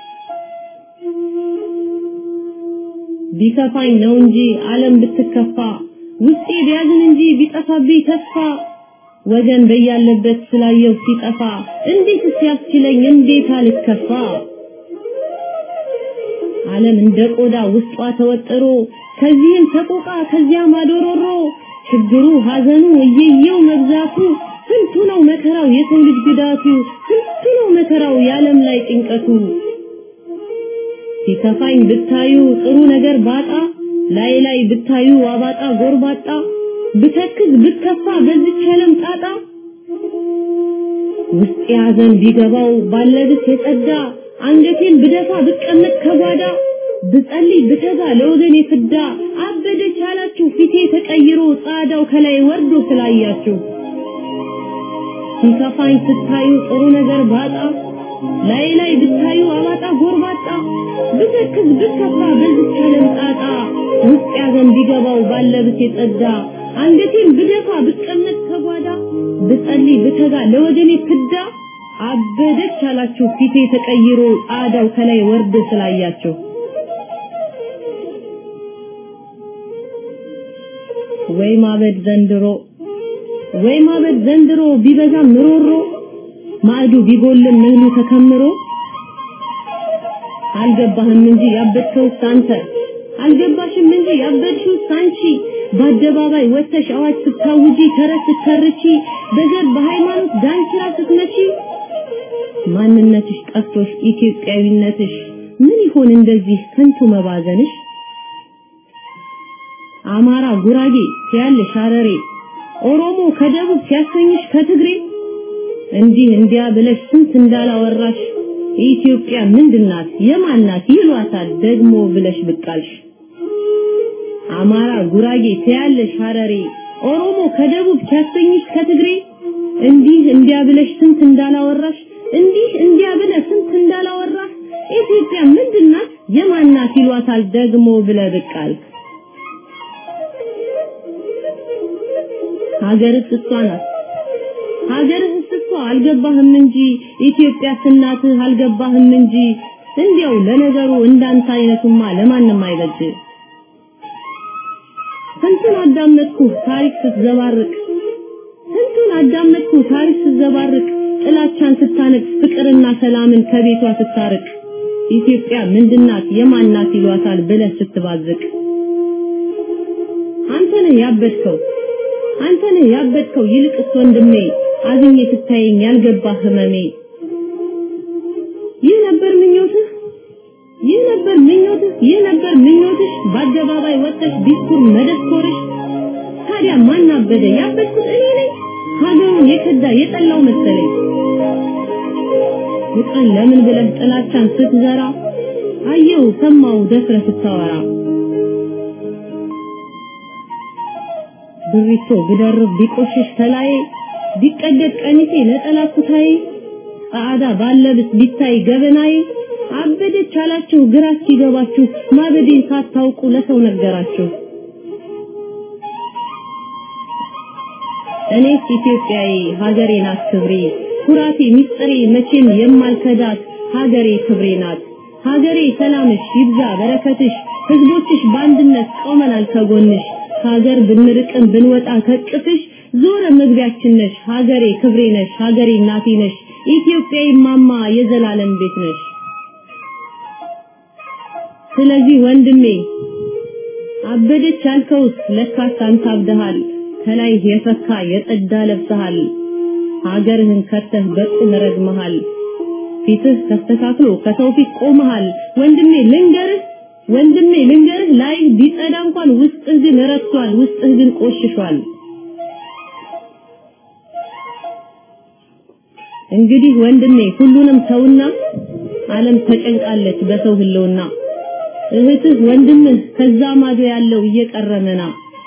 ቢከፋኝ ነው እንጂ ዓለም ብትከፋ ውስጤ ቢያዝን እንጂ ቢጠፋብኝ ተስፋ ወገን በያለበት ስላየው ሲጠፋ እንዴት ሲያስችለኝ እንዴት አልከፋ ዓለም እንደ ቆዳ ውስጧ ተወጥሮ ከዚህም ተቆቃ ከዚያም አዶሮሮ ችግሩ ሐዘኑ እየየው መብዛቱ ስንቱ ነው መከራው የሰው ልጅ ጉዳቱ ስንቱ ነው መከራው የዓለም ላይ ጭንቀቱ ሲከፋኝ ብታዩ ጥሩ ነገር ባጣ ላይ ብታዩ አባጣ ጎርባጣ ብተክዝ ብከፋ በዚች ዓለም ጣጣ ውስጥ ያዘን ቢገባው ባለብስ የጸዳ አንገቴን ብደፋ ብቀመጥ ከጓዳ ብጸልይ ብተጋ ለወገኔ ፍዳ አበደች አላችሁ ፊቴ ተቀይሮ ጻዳው ከላይ ወርዶ ስላያችሁ ሲከፋኝ ስታዩ ጥሩ ነገር ባጣ ላይ ብታዩ አባጣ ጎርባጣ ብተክዝ ብከፋ በዚች ዓለም ጣጣ ውስጥ ያዘን ቢገባው ባለብስ የጸዳ አንገቴን ብደፋ ብቀመጥ ከጓዳ ብጸልይ ብተጋ ለወገኔ ፍዳ አበደች አላችሁ ፊቴ ተቀይሮ ጻዳው ከላይ ወርዶ ስላያችሁ ወይ ማበድ ዘንድሮ ቢበዛ ምሮሮ ማዕዱ ቢጎልም ምኑ ተከምሮ አልገባህም እንጂ ያበድከው ሳንተ አልገባሽም እንጂ ያበድሽው ሳንቺ በአደባባይ ወተሽ አዋጅ ስታውጂ ተረት ስትተርቺ በዘር በሃይማኖት ዳንኪራ ስትመቺ ማንነትሽ ጠፍቶሽ ኢትዮጵያዊነትሽ ምን ይሆን እንደዚህ ከንቱ መባዘንሽ አማራ ጉራጌ ሲያልሽ ሐረሬ ኦሮሞ ከደቡብ ሲያሰኝሽ ከትግሬ እንዲህ እንዲያ ብለሽ ስንት እንዳላወራሽ ኢትዮጵያ ምንድናት የማናት ይሏታል ደግሞ ብለሽ ብቃልሽ አማራ ጉራጌ ሲያልሽ ሐረሬ ኦሮሞ ከደቡብ ሲያሰኝሽ ከትግሬ እንዲህ እንዲያ ብለሽ ስንት እንዳላወራሽ እንዲህ እንዲያ ብለሽ ስንት እንዳላወራሽ ኢትዮጵያ ምንድናት የማናት ይሏታል ደግሞ ብለህ ብቃልሽ ሀገርስ እሷ ናት ሀገርስ እሷ አልገባህም እንጂ ኢትዮጵያ እናትህ አልገባህም እንጂ እንዲያው ለነገሩ እንዳንተ አይነቱማ ለማንም አይበጅ ስንቱን አዳመጥኩ ታሪክ ስትዘባርቅ ጥላቻን ስታነቅ ፍቅርና ሰላምን ከቤቷ ስታርቅ ኢትዮጵያ ምንድናት የማናት ይሏታል ብለህ ስትባዝቅ አንተ ነህ ያበድከው ይልቅስ ወንድሜ አዝኜ ስታየኝ ያልገባህ ህመሜ ይህ ነበር ምኞትሽ በአደባባይ ወጥተሽ ዲስኩር መደስኮርሽ ታዲያ ማን አበደ ያበድኩት እኔ ነኝ ሀገሩን የከዳ የጠላው መሰለኝ ይጣን ለምን ብለህ ጥላቻን ስትዘራ አየው ሰማው ደፍረህ ስታወራ ድሪቶ ብደርብ ቢቆሽሽ ተላይ ቢቀደድ ቀሚሴ ነጠላ ኩታዬ ጻዳ ባለብስ ቢታይ ገበናዬ አበደች አላችሁ ግራ እስኪገባችሁ ማበዴን ሳታውቁ ለሰው ነገራችሁ እኔስ ኢትዮጵያዬ ሀገሬ ናት ክብሬ ኩራቴ ሚስጥሬ መቼም የማልከዳት ሀገሬ ክብሬ ናት ሀገሬ ሰላምሽ ይብዛ በረከትሽ ህዝቦችሽ በአንድነት ቆመናል ከጎንሽ ሀገር ብንርቅም ብንወጣ ከቅፍሽ ዞረ መግቢያችን ነሽ ሀገሬ ክብሬ ነሽ ሀገሬ እናቴ ነሽ ኢትዮጵያዬ ማማ የዘላለም ቤት ነሽ ስለዚህ ወንድሜ አበደች ያልከውስ ለካስ አንተ አብደሃል ከላይ የፈካ የጠዳ ለብሰሃል ሀገርህን ከተህ በቁም ረግመሃል ፊትህ ተስተካክሎ ከሰው ፊት ቆመሃል ወንድሜ ልንገርህ ላይ ቢጸዳ እንኳን ውስጥህ ግን ረክሷል ውስጥህ ግን ቆሽሿል እንግዲህ ወንድሜ ሁሉንም ተውና ዓለም ተጨንቃለች በሰው ህልውና እህትህ ወንድምህ ከዛ ማዶ ያለው እየቀረመና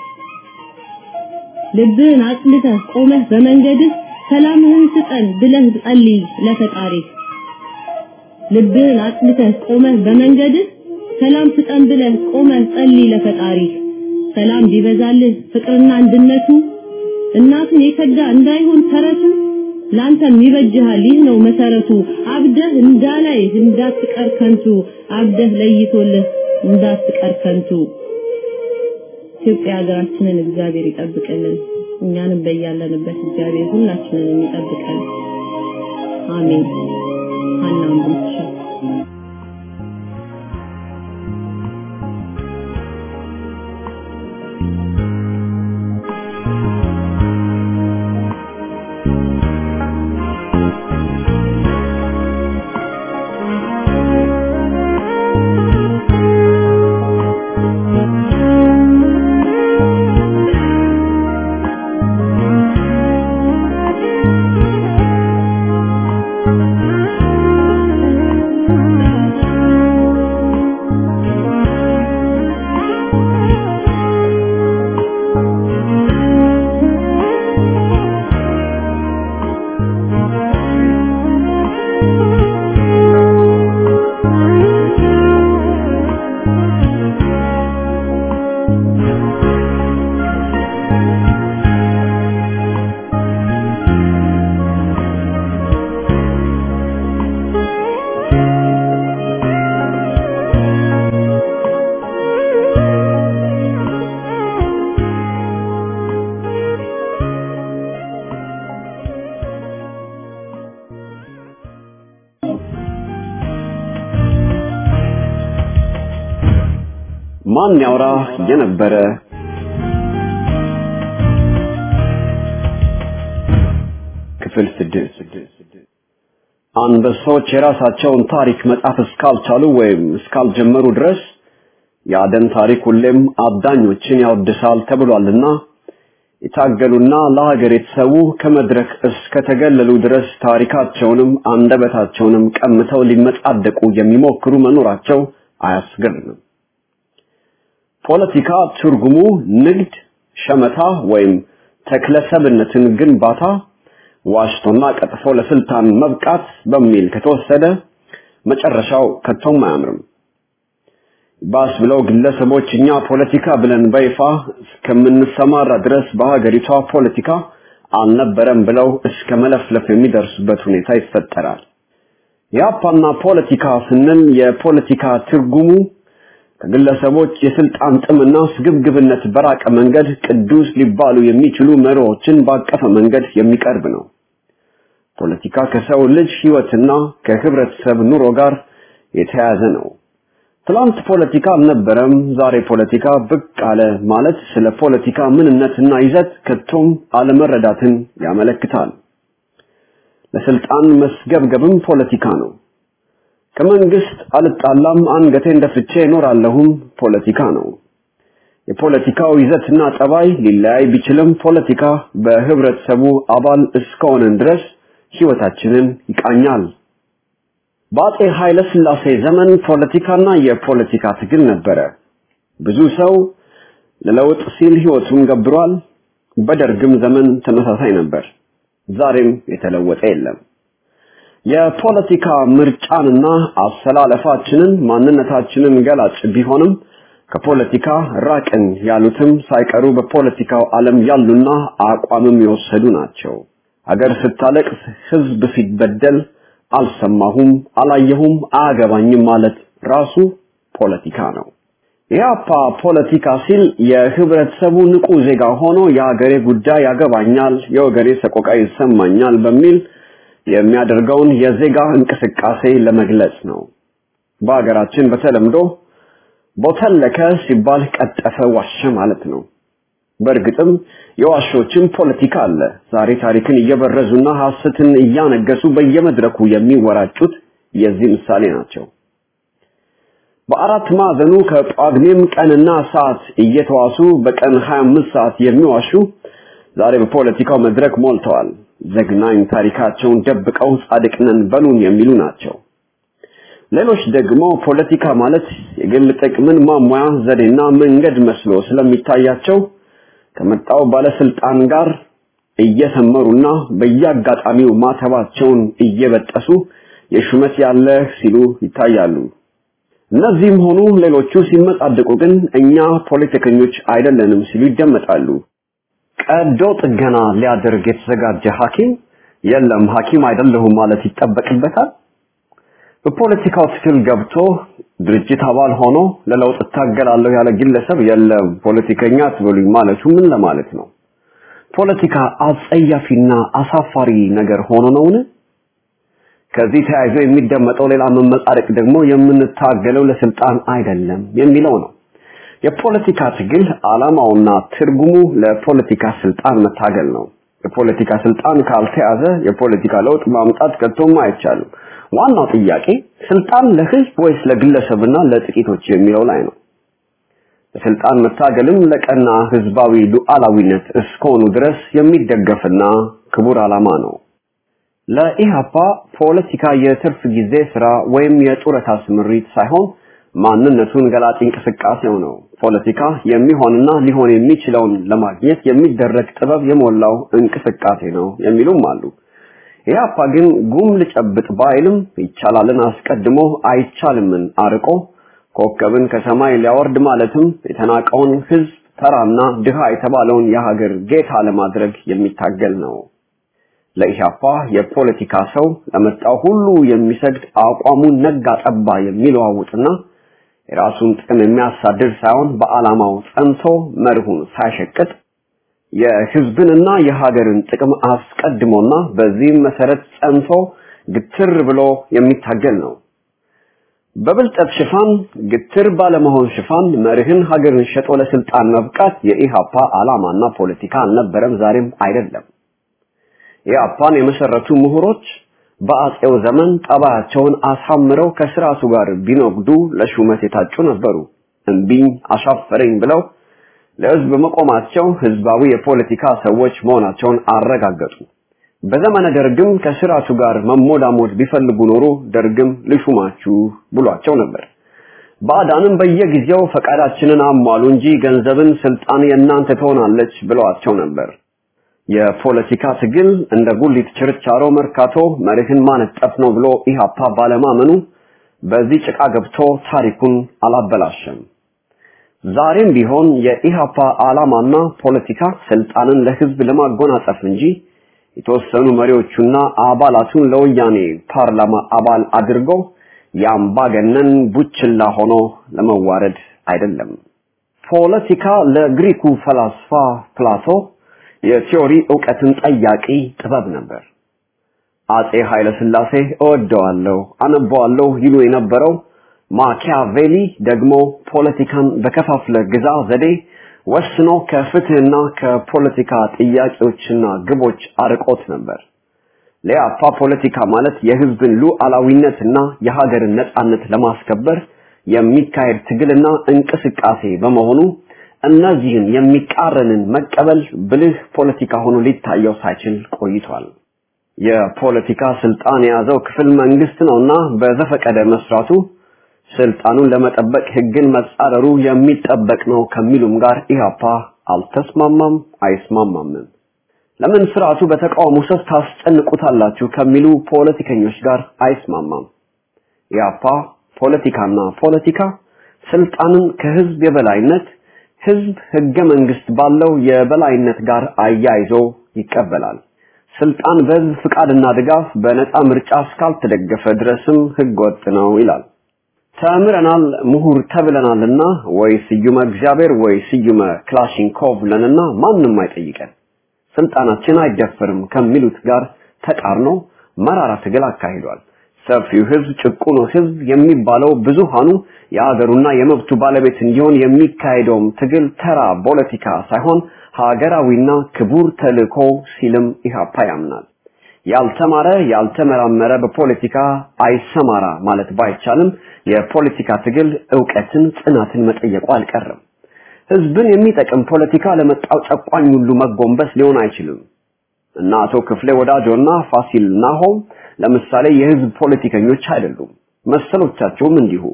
ልብህን አጽልተህ ቆመህ በመንገድህ ሰላምህን ስጠን ብለህ ጸልይ ለፈጣሪ ልብህን አጽልተህ ቆመህ በመንገድህ ሰላም ስጠን ብለህ ቆመህ ጸልይ ለፈጣሪ ሰላም ቢበዛልህ ፍቅርና አንድነቱ እናቱን የከዳ እንዳይሆን ተረቱ ላንተም ይበጅሃል ይህ ነው መሰረቱ አብደህ እንዳላይ እንዳትቀር ከንቱ አብደህ ለይቶልህ እንዳትቀር ከንቱ ኢትዮጵያ ሀገራችንን እግዚአብሔር ይጠብቅልን እኛንም በያለንበት እግዚአብሔር ሁላችንንም ይጠብቀን አሜን አናምንሽ ማን ያውራ የነበረ ክፍል 6 አንበሶች የራሳቸውን ታሪክ መጻፍ እስካልቻሉ ወይም እስካልጀመሩ ድረስ ያደን ታሪክ ሁሌም አዳኞችን ያወድሳል ተብሏልና የታገሉና ለሀገር የተሰዉ ከመድረክ እስከ ተገለሉ ድረስ ታሪካቸውንም አንደበታቸውንም ቀምተው ሊመጻደቁ የሚሞክሩ መኖራቸው አያስገርምም ፖለቲካ ትርጉሙ ንግድ ሸመታ ወይም ተክለሰብነትን ግንባታ ዋሽቶና ቀጥፎ ለስልጣን መብቃት በሚል ከተወሰደ መጨረሻው ከቶም አያምርም ባስ ብለው ግለሰቦችኛ ፖለቲካ ብለን በይፋ እስከምንሰማራ ድረስ በሀገሪቷ ፖለቲካ አልነበረም ብለው እስከ መለፍለፍ የሚደርሱበት ሁኔታ ይፈጠራል ያፓና ፖለቲካ ስንል የፖለቲካ ትርጉሙ ከግለሰቦች የስልጣን ጥምና ስግብግብነት በራቀ መንገድ ቅዱስ ሊባሉ የሚችሉ መሪዎችን ባቀፈ መንገድ የሚቀርብ ነው ፖለቲካ ከሰው ልጅ ህይወትና ከህብረተሰብ ኑሮ ጋር የተያያዘ ነው ትላንት ፖለቲካ አልነበረም ዛሬ ፖለቲካ ብቅ አለ ማለት ስለ ፖለቲካ ምንነትና ይዘት ከቶም አለመረዳትን ያመለክታል ለስልጣን መስገብገብም ፖለቲካ ነው ከመንግስት አልጣላም አንገቴን ደፍቼ እኖራለሁም ፖለቲካ ነው የፖለቲካው ይዘትና ጠባይ ሊለያይ ቢችልም ፖለቲካ በህብረተሰቡ አባል እስከሆነን ድረስ ህይወታችንን ይቃኛል በአፄ ኃይለ ሥላሴ ዘመን ፖለቲካና የፖለቲካ ትግል ነበረ ብዙ ሰው ለለውጥ ሲል ህይወቱን ገብሯል በደርግም ዘመን ተመሳሳይ ነበር ዛሬም የተለወጠ የለም የፖለቲካ ምርጫንና አሰላለፋችንን ማንነታችንን ገላጭ ቢሆንም ከፖለቲካ ራቅን ያሉትም ሳይቀሩ በፖለቲካው ዓለም ያሉና አቋምም የወሰዱ ናቸው። አገር ስታለቅስ ህዝብ ሲበደል አልሰማሁም አላየሁም አያገባኝም ማለት ራሱ ፖለቲካ ነው። ኢህአፓ ፖለቲካ ሲል የህብረተሰቡ ንቁ ዜጋ ሆኖ የሀገሬ ጉዳይ ያገባኛል የወገኔ ሰቆቃ ይሰማኛል በሚል የሚያደርገውን የዜጋ እንቅስቃሴ ለመግለጽ ነው። በአገራችን በተለምዶ ቦተለከ ሲባል ቀጠፈ ዋሸ ማለት ነው። በእርግጥም የዋሾችን ፖለቲካ አለ። ዛሬ ታሪክን እየበረዙና ሐሰትን እያነገሱ በየመድረኩ የሚወራጩት የዚህ ምሳሌ ናቸው። በአራት ማዕዘኑ ከጳጉሜም ቀንና ሰዓት እየተዋሱ በቀን 25 ሰዓት የሚዋሹ ዛሬ በፖለቲካው መድረክ ሞልተዋል። ዘግናኝ ታሪካቸውን ደብቀው ጻድቅነን በሉን የሚሉ ናቸው። ሌሎች ደግሞ ፖለቲካ ማለት የግል ጥቅምን ማሟያ ዘዴና መንገድ መስሎ ስለሚታያቸው ከመጣው ባለስልጣን ጋር እየሰመሩና በየአጋጣሚው ማተባቸውን እየበጠሱ የሹመት ያለ ሲሉ ይታያሉ። እነዚህም ሆኑ ሌሎቹ ሲመጻደቁ ግን እኛ ፖለቲከኞች አይደለንም ሲሉ ይደመጣሉ። ቀዶ ጥገና ሊያደርግ የተዘጋጀ ሐኪም የለም ሐኪም አይደለሁም ማለት ይጠበቅበታል። በፖለቲካው ትግል ገብቶ ድርጅት አባል ሆኖ ለለውጥ ታገላለሁ ያለ ግለሰብ የለም ፖለቲከኛ አትበሉኝ ማለቱ ምን ለማለት ነው? ፖለቲካ አጸያፊና አሳፋሪ ነገር ሆኖ ነውን? ከዚህ ተያይዞ የሚደመጠው ሌላ መመጻደቅ ደግሞ የምንታገለው ለስልጣን አይደለም የሚለው ነው። የፖለቲካ ትግል ዓላማውና ትርጉሙ ለፖለቲካ ስልጣን መታገል ነው። የፖለቲካ ስልጣን ካልተያዘ የፖለቲካ ለውጥ ማምጣት ከቶም አይቻልም። ዋናው ጥያቄ ስልጣን ለህዝብ ወይስ ለግለሰብና ለጥቂቶች የሚለው ላይ ነው። ስልጣን መታገልም ለቀና ህዝባዊ ሉዓላዊነት እስከሆኑ ድረስ የሚደገፍና ክቡር ዓላማ ነው። ለኢህአፓ ፖለቲካ የትርፍ ጊዜ ስራ ወይም የጡረታ ስምሪት ሳይሆን ማንነቱን ገላጭ እንቅስቃሴው ነው። ፖለቲካ የሚሆንና ሊሆን የሚችለውን ለማግኘት የሚደረግ ጥበብ የሞላው እንቅስቃሴ ነው የሚሉም አሉ። ኢህአፓ ግን ጉም ልጨብጥ ባይልም ይቻላልን አስቀድሞ አይቻልምን አርቆ ኮከብን ከሰማይ ሊያወርድ ማለትም የተናቀውን ህዝብ ተራና ድሃ የተባለውን የሀገር ጌታ ለማድረግ የሚታገል ነው። ለኢህአፓ የፖለቲካ ሰው ለመጣው ሁሉ የሚሰግድ አቋሙን ነጋ ጠባ የሚለዋውጥና የራሱን ጥቅም የሚያሳድር ሳይሆን በዓላማው ጸንቶ መርሁን ሳይሸቅጥ የህዝብንና የሀገርን ጥቅም አስቀድሞና በዚህም መሰረት ጸንቶ ግትር ብሎ የሚታገል ነው። በብልጠት ሽፋን ግትር ባለመሆን ሽፋን መርህን ሀገርን ሸጦ ለስልጣን መብቃት የኢህአፓ ዓላማና ፖለቲካ አልነበረም፣ ዛሬም አይደለም። ኢህአፓን የመሰረቱ ምሁሮች በአጼው ዘመን ጠባያቸውን አሳምረው ከስራቱ ጋር ቢኖግዱ ለሹመት የታጩ ነበሩ። እንቢኝ አሻፈረኝ ብለው ለህዝብ መቆማቸው ህዝባዊ የፖለቲካ ሰዎች መሆናቸውን አረጋገጡ። በዘመነ ደርግም ከስራቱ ጋር መሞዳሞድ ቢፈልጉ ኖሮ ደርግም ልሹማችሁ ብሏቸው ነበር። ባዳንም በየጊዜው ፈቃዳችንን አሟሉ እንጂ ገንዘብን ስልጣን የናንተ ትሆናለች ብለዋቸው ነበር። የፖለቲካ ትግል እንደ ጉሊት ችርቻሮ መርካቶ መርህን ማነጠፍ ነው ብሎ ኢህአፓ ባለማመኑ በዚህ ጭቃ ገብቶ ታሪኩን አላበላሸም። ዛሬም ቢሆን የኢህአፓ ዓላማና ፖለቲካ ስልጣንን ለህዝብ ለማጎናጸፍ እንጂ የተወሰኑ መሪዎቹና አባላቱን ለወያኔ ፓርላማ አባል አድርጎ ያምባገነን ቡችላ ሆኖ ለመዋረድ አይደለም። ፖለቲካ ለግሪኩ ፈላስፋ ፕላቶ የቲዮሪ ዕውቀትን ጠያቂ ጥበብ ነበር። አጼ ኃይለ ሥላሴ እወደዋለሁ አነባዋለሁ ይሉ የነበረው ማኪያቬሊ ደግሞ ፖለቲካን በከፋፍለ ግዛ ዘዴ ወስኖ ከፍትህና ከፖለቲካ ጥያቄዎችና ግቦች አርቆት ነበር። ለኢህአፓ ፖለቲካ ማለት የህዝብን ሉዓላዊነትና የሀገርን ነጻነት ለማስከበር የሚካሄድ ትግልና እንቅስቃሴ በመሆኑ እነዚህን የሚቃረንን መቀበል ብልህ ፖለቲካ ሆኖ ሊታየው ሳይችል ቆይቷል። የፖለቲካ ስልጣን የያዘው ክፍል መንግስት ነውና በዘፈቀደ መስራቱ ስልጣኑን ለመጠበቅ ህግን መጻረሩ የሚጠበቅ ነው ከሚሉም ጋር ኢህአፓ አልተስማማም አይስማማም። ለምን ስርዓቱ በተቃውሞ ሰፍ ታስጨንቁታላችሁ ከሚሉ ፖለቲከኞች ጋር አይስማማም። ኢህአፓ ፖለቲካና ፖለቲካ ስልጣንን ከህዝብ የበላይነት ህዝብ ህገ መንግስት ባለው የበላይነት ጋር አያይዞ ይቀበላል። ስልጣን በህዝብ ፍቃድና ድጋፍ በነፃ ምርጫ እስካልተደገፈ ድረስም ህገወጥ ነው ይላል። ተምረናል ምሁር ተብለናልና ወይ ስዩመ እግዚአብሔር ወይ ስዩመ ክላሽንኮቭ ለንና ማንንም አይጠይቀን ስልጣናችን አይደፈርም ከሚሉት ጋር ተቃርኖ መራራ ትግል አካሂዷል። ሰፊው ህዝብ ጭቁኑ ህዝብ የሚባለው ብዙሃኑ የአገሩና የመብቱ ባለቤት እንዲሆን የሚካሄደው ትግል ተራ ፖለቲካ ሳይሆን ሀገራዊና ክቡር ተልእኮ ሲልም ኢህአፓ ያምናል። ያልተማረ ያልተመራመረ በፖለቲካ አይሰማራ ማለት ባይቻልም የፖለቲካ ትግል ዕውቀትን ጽናትን መጠየቁ አልቀረም። ህዝብን የሚጠቅም ፖለቲካ ለመጣው ጨቋኝ ሁሉ መጎንበስ ሊሆን አይችልም እና አቶ ክፍሌ ወዳጆና ፋሲል ናሆም ለምሳሌ የህዝብ ፖለቲከኞች አይደሉም። መሰሎቻቸውም እንዲሁ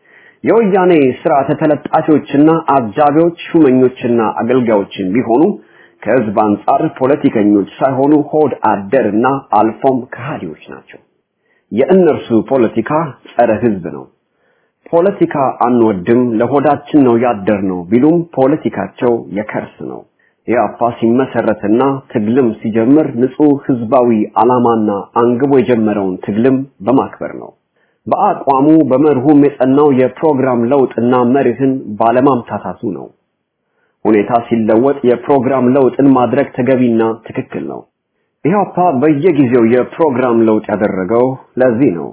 የወያኔ ስርዓተ ተለጣፊዎችና አጃቢዎች ሹመኞችና አገልጋዮችን ቢሆኑ ከህዝብ አንጻር ፖለቲከኞች ሳይሆኑ ሆድ አደርና አልፎም ከሃዲዎች ናቸው። የእነርሱ ፖለቲካ ጸረ ህዝብ ነው። ፖለቲካ አንወድም ለሆዳችን ነው ያደርነው ቢሉም ፖለቲካቸው የከርስ ነው። ኢህአፓ ሲመሰረትና ትግልም ሲጀምር ንጹህ ህዝባዊ ዓላማና አንግቦ የጀመረውን ትግልም በማክበር ነው። በአቋሙ በመርሁም የጸናው የፕሮግራም ለውጥና መርህን ባለማምታታቱ ነው። ሁኔታ ሲለወጥ የፕሮግራም ለውጥን ማድረግ ተገቢና ትክክል ነው። ኢህአፓ በየጊዜው የፕሮግራም ለውጥ ያደረገው ለዚህ ነው።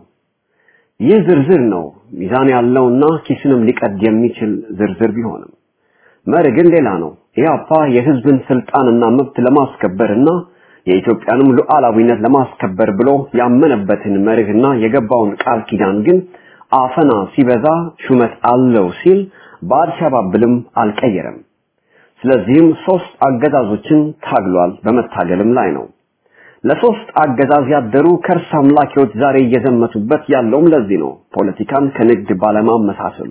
ይህ ዝርዝር ነው ሚዛን ያለውና ኪስንም ሊቀድ የሚችል ዝርዝር ቢሆንም መርህ ግን ሌላ ነው። ኢህአፓ የህዝብን ስልጣንና መብት ለማስከበርና የኢትዮጵያንም ሉዓላዊነት ለማስከበር ብሎ ያመነበትን መርህና የገባውን ቃል ኪዳን ግን አፈና ሲበዛ ሹመት አለው ሲል በአልሸባብልም አልቀየረም። ስለዚህም ሶስት አገዛዞችን ታግሏል፣ በመታገልም ላይ ነው። ለሶስት አገዛዝ ያደሩ ከርስ አምላኪዎች ዛሬ እየዘመቱበት ያለውም ለዚህ ነው። ፖለቲካን ከንግድ ባለማመሳሰሉ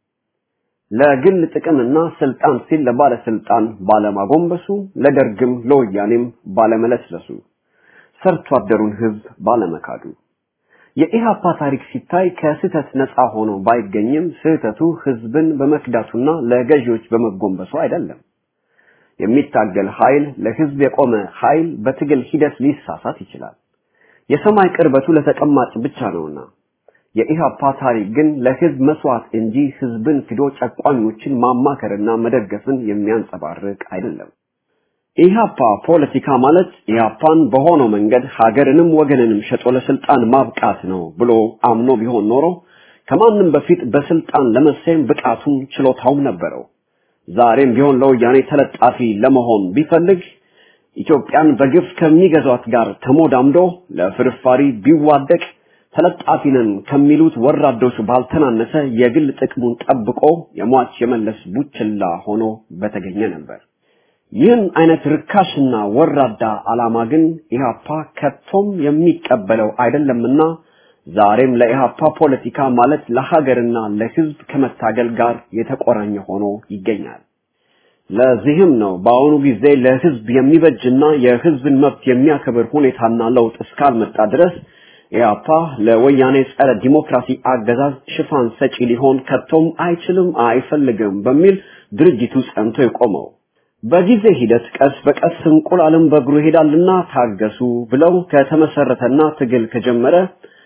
ለግል ጥቅምና ስልጣን ሲል ለባለስልጣን ባለማጎንበሱ ለደርግም ለወያኔም ባለመለስለሱ ሰርቶ አደሩን ህዝብ ባለመካዱ የኢህአፓ ታሪክ ሲታይ ከስህተት ነፃ ሆኖ ባይገኝም ስህተቱ ህዝብን በመክዳቱና ለገዢዎች በመጎንበሱ አይደለም። የሚታገል ኃይል ለህዝብ የቆመ ኃይል በትግል ሂደት ሊሳሳት ይችላል። የሰማይ ቅርበቱ ለተቀማጭ ብቻ ነውና የኢህአፓ ታሪክ ግን ለህዝብ መስዋዕት እንጂ ህዝብን ክዶ ጨቋኞችን ማማከርና መደገፍን የሚያንጸባርቅ አይደለም። ኢህአፓ ፖለቲካ ማለት ኢህአፓን በሆነው መንገድ ሀገርንም ወገንንም ሸጦ ለስልጣን ማብቃት ነው ብሎ አምኖ ቢሆን ኖሮ ከማንም በፊት በስልጣን ለመሰየም ብቃቱም ችሎታውም ነበረው። ዛሬም ቢሆን ለወያኔ ተለጣፊ ለመሆን ቢፈልግ ኢትዮጵያን በግፍ ከሚገዛት ጋር ተሞዳምዶ ለፍርፋሪ ቢዋደቅ ተለጣፊ ነን ከሚሉት ወራዶች ባልተናነሰ የግል ጥቅሙን ጠብቆ የሟች የመለስ ቡችላ ሆኖ በተገኘ ነበር። ይህን አይነት ርካሽና ወራዳ ዓላማ ግን ኢህአፓ ከቶም የሚቀበለው አይደለምና ዛሬም ለኢህአፓ ፖለቲካ ማለት ለሀገርና ለህዝብ ከመታገል ጋር የተቆራኘ ሆኖ ይገኛል። ለዚህም ነው በአሁኑ ጊዜ ለህዝብ የሚበጅና የህዝብን መብት የሚያከብር ሁኔታና ለውጥ እስካልመጣ ድረስ ኢህአፓ ለወያኔ ጸረ ዲሞክራሲ አገዛዝ ሽፋን ሰጪ ሊሆን ከቶም አይችልም አይፈልግም በሚል ድርጅቱ ጸንቶ የቆመው። በጊዜ ሂደት ቀስ በቀስ እንቁላልም በእግሩ ይሄዳልና ታገሱ ብለው ከተመሰረተና ትግል ከጀመረ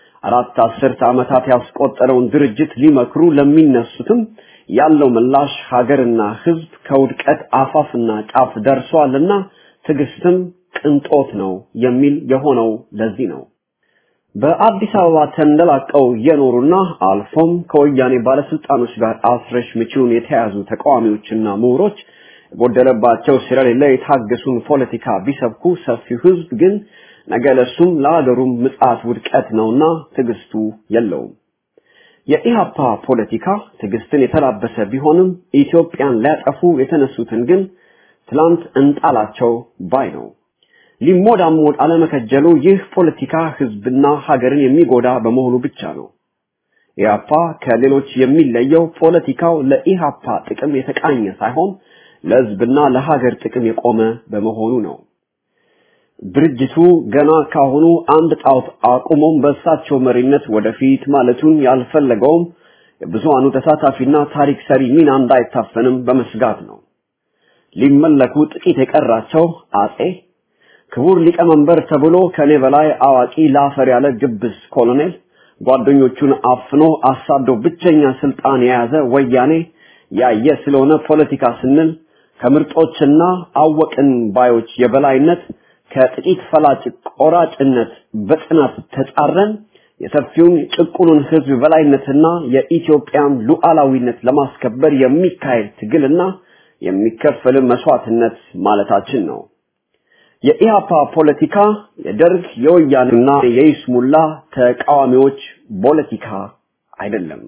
4 ዓመታት ያስቆጠረውን ድርጅት ሊመክሩ ለሚነሱትም ያለው ምላሽ ሀገርና ህዝብ ከውድቀት አፋፍና ጫፍ ደርሷልና ትግስትም ቅንጦት ነው የሚል የሆነው ለዚህ ነው። በአዲስ አበባ ተንደላቀው የኖሩና አልፎም ከወያኔ ባለስልጣኖች ጋር አስረሽ ምቹን የተያዙ ተቃዋሚዎችና ምሁሮች ጎደለባቸው ስለሌለ የታገሱን ፖለቲካ ቢሰብኩ ሰፊው ህዝብ ግን ነገለሱም ለሀገሩም ምጽአት ውድቀት ነውና ትግስቱ የለውም። የኢህአፓ ፖለቲካ ትግስትን የተላበሰ ቢሆንም ኢትዮጵያን ሊያጠፉ የተነሱትን ግን ትላንት እንጣላቸው ባይ ነው። ሊሞዳሞድ አለመከጀሉ ይህ ፖለቲካ ህዝብና ሀገርን የሚጎዳ በመሆኑ ብቻ ነው። ኢህአፓ ከሌሎች የሚለየው ፖለቲካው ለኢህአፓ ጥቅም የተቃኘ ሳይሆን ለህዝብና ለሀገር ጥቅም የቆመ በመሆኑ ነው። ድርጅቱ ገና ካሁኑ አንድ ጣውት አቁሞም በሳቸው መሪነት ወደፊት ማለቱን ያልፈለገውም የብዙሃኑ ተሳታፊና ታሪክ ሰሪ ሚና እንዳይታፈንም በመስጋት ነው። ሊመለኩ ጥቂት የቀራቸው አጼ ክቡር ሊቀመንበር ተብሎ ከኔ በላይ አዋቂ ላፈር ያለ ግብስ ኮሎኔል ጓደኞቹን አፍኖ አሳዶ ብቸኛ ስልጣን የያዘ ወያኔ ያየ ስለሆነ ፖለቲካ ስንል ከምርጦችና አወቅን ባዮች የበላይነት ከጥቂት ፈላጭ ቆራጭነት በጽናት ተጻረን የሰፊውን ጭቁኑን ህዝብ በላይነትና የኢትዮጵያን ሉዓላዊነት ለማስከበር የሚካሄድ ትግልና የሚከፈል መስዋዕትነት ማለታችን ነው። የኢሃፓ ፖለቲካ የደርግ የወያኔና የይስሙላ ተቃዋሚዎች ፖለቲካ አይደለም።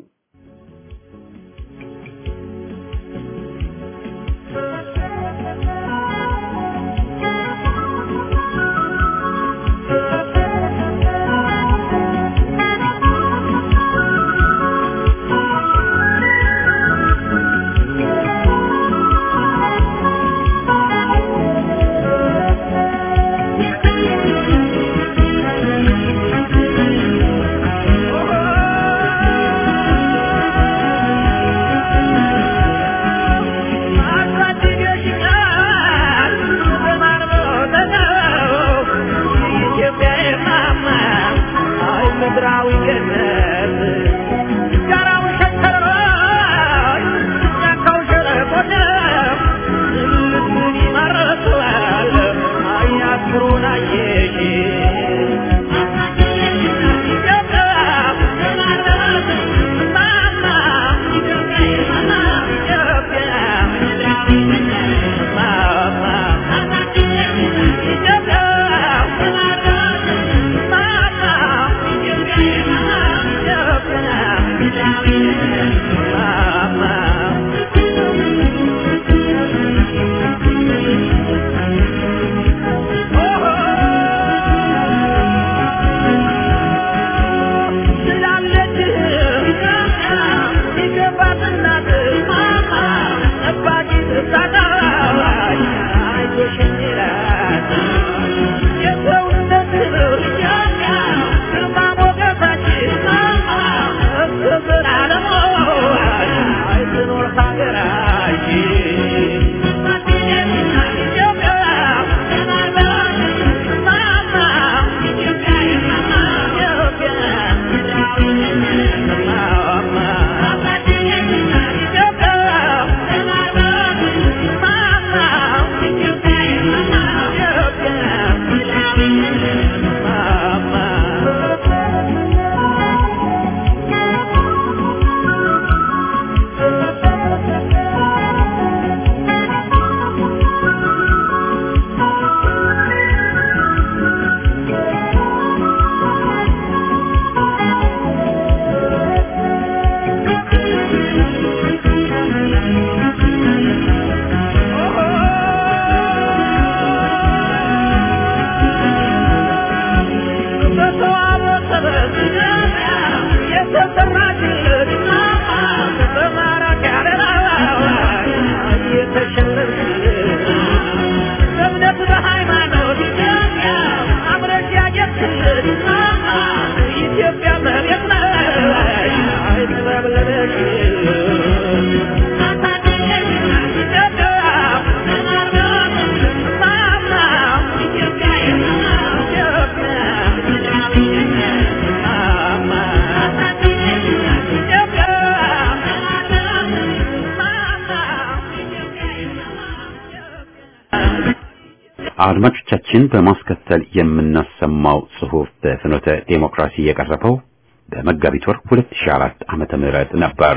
አድማጮቻችን በማስከተል የምናሰማው ጽሑፍ በፍኖተ ዴሞክራሲ የቀረበው በመጋቢት ወር 2004 ዓመተ ምህረት ነበር።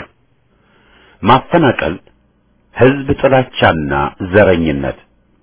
ማፈናቀል፣ ህዝብ ጥላቻና ዘረኝነት።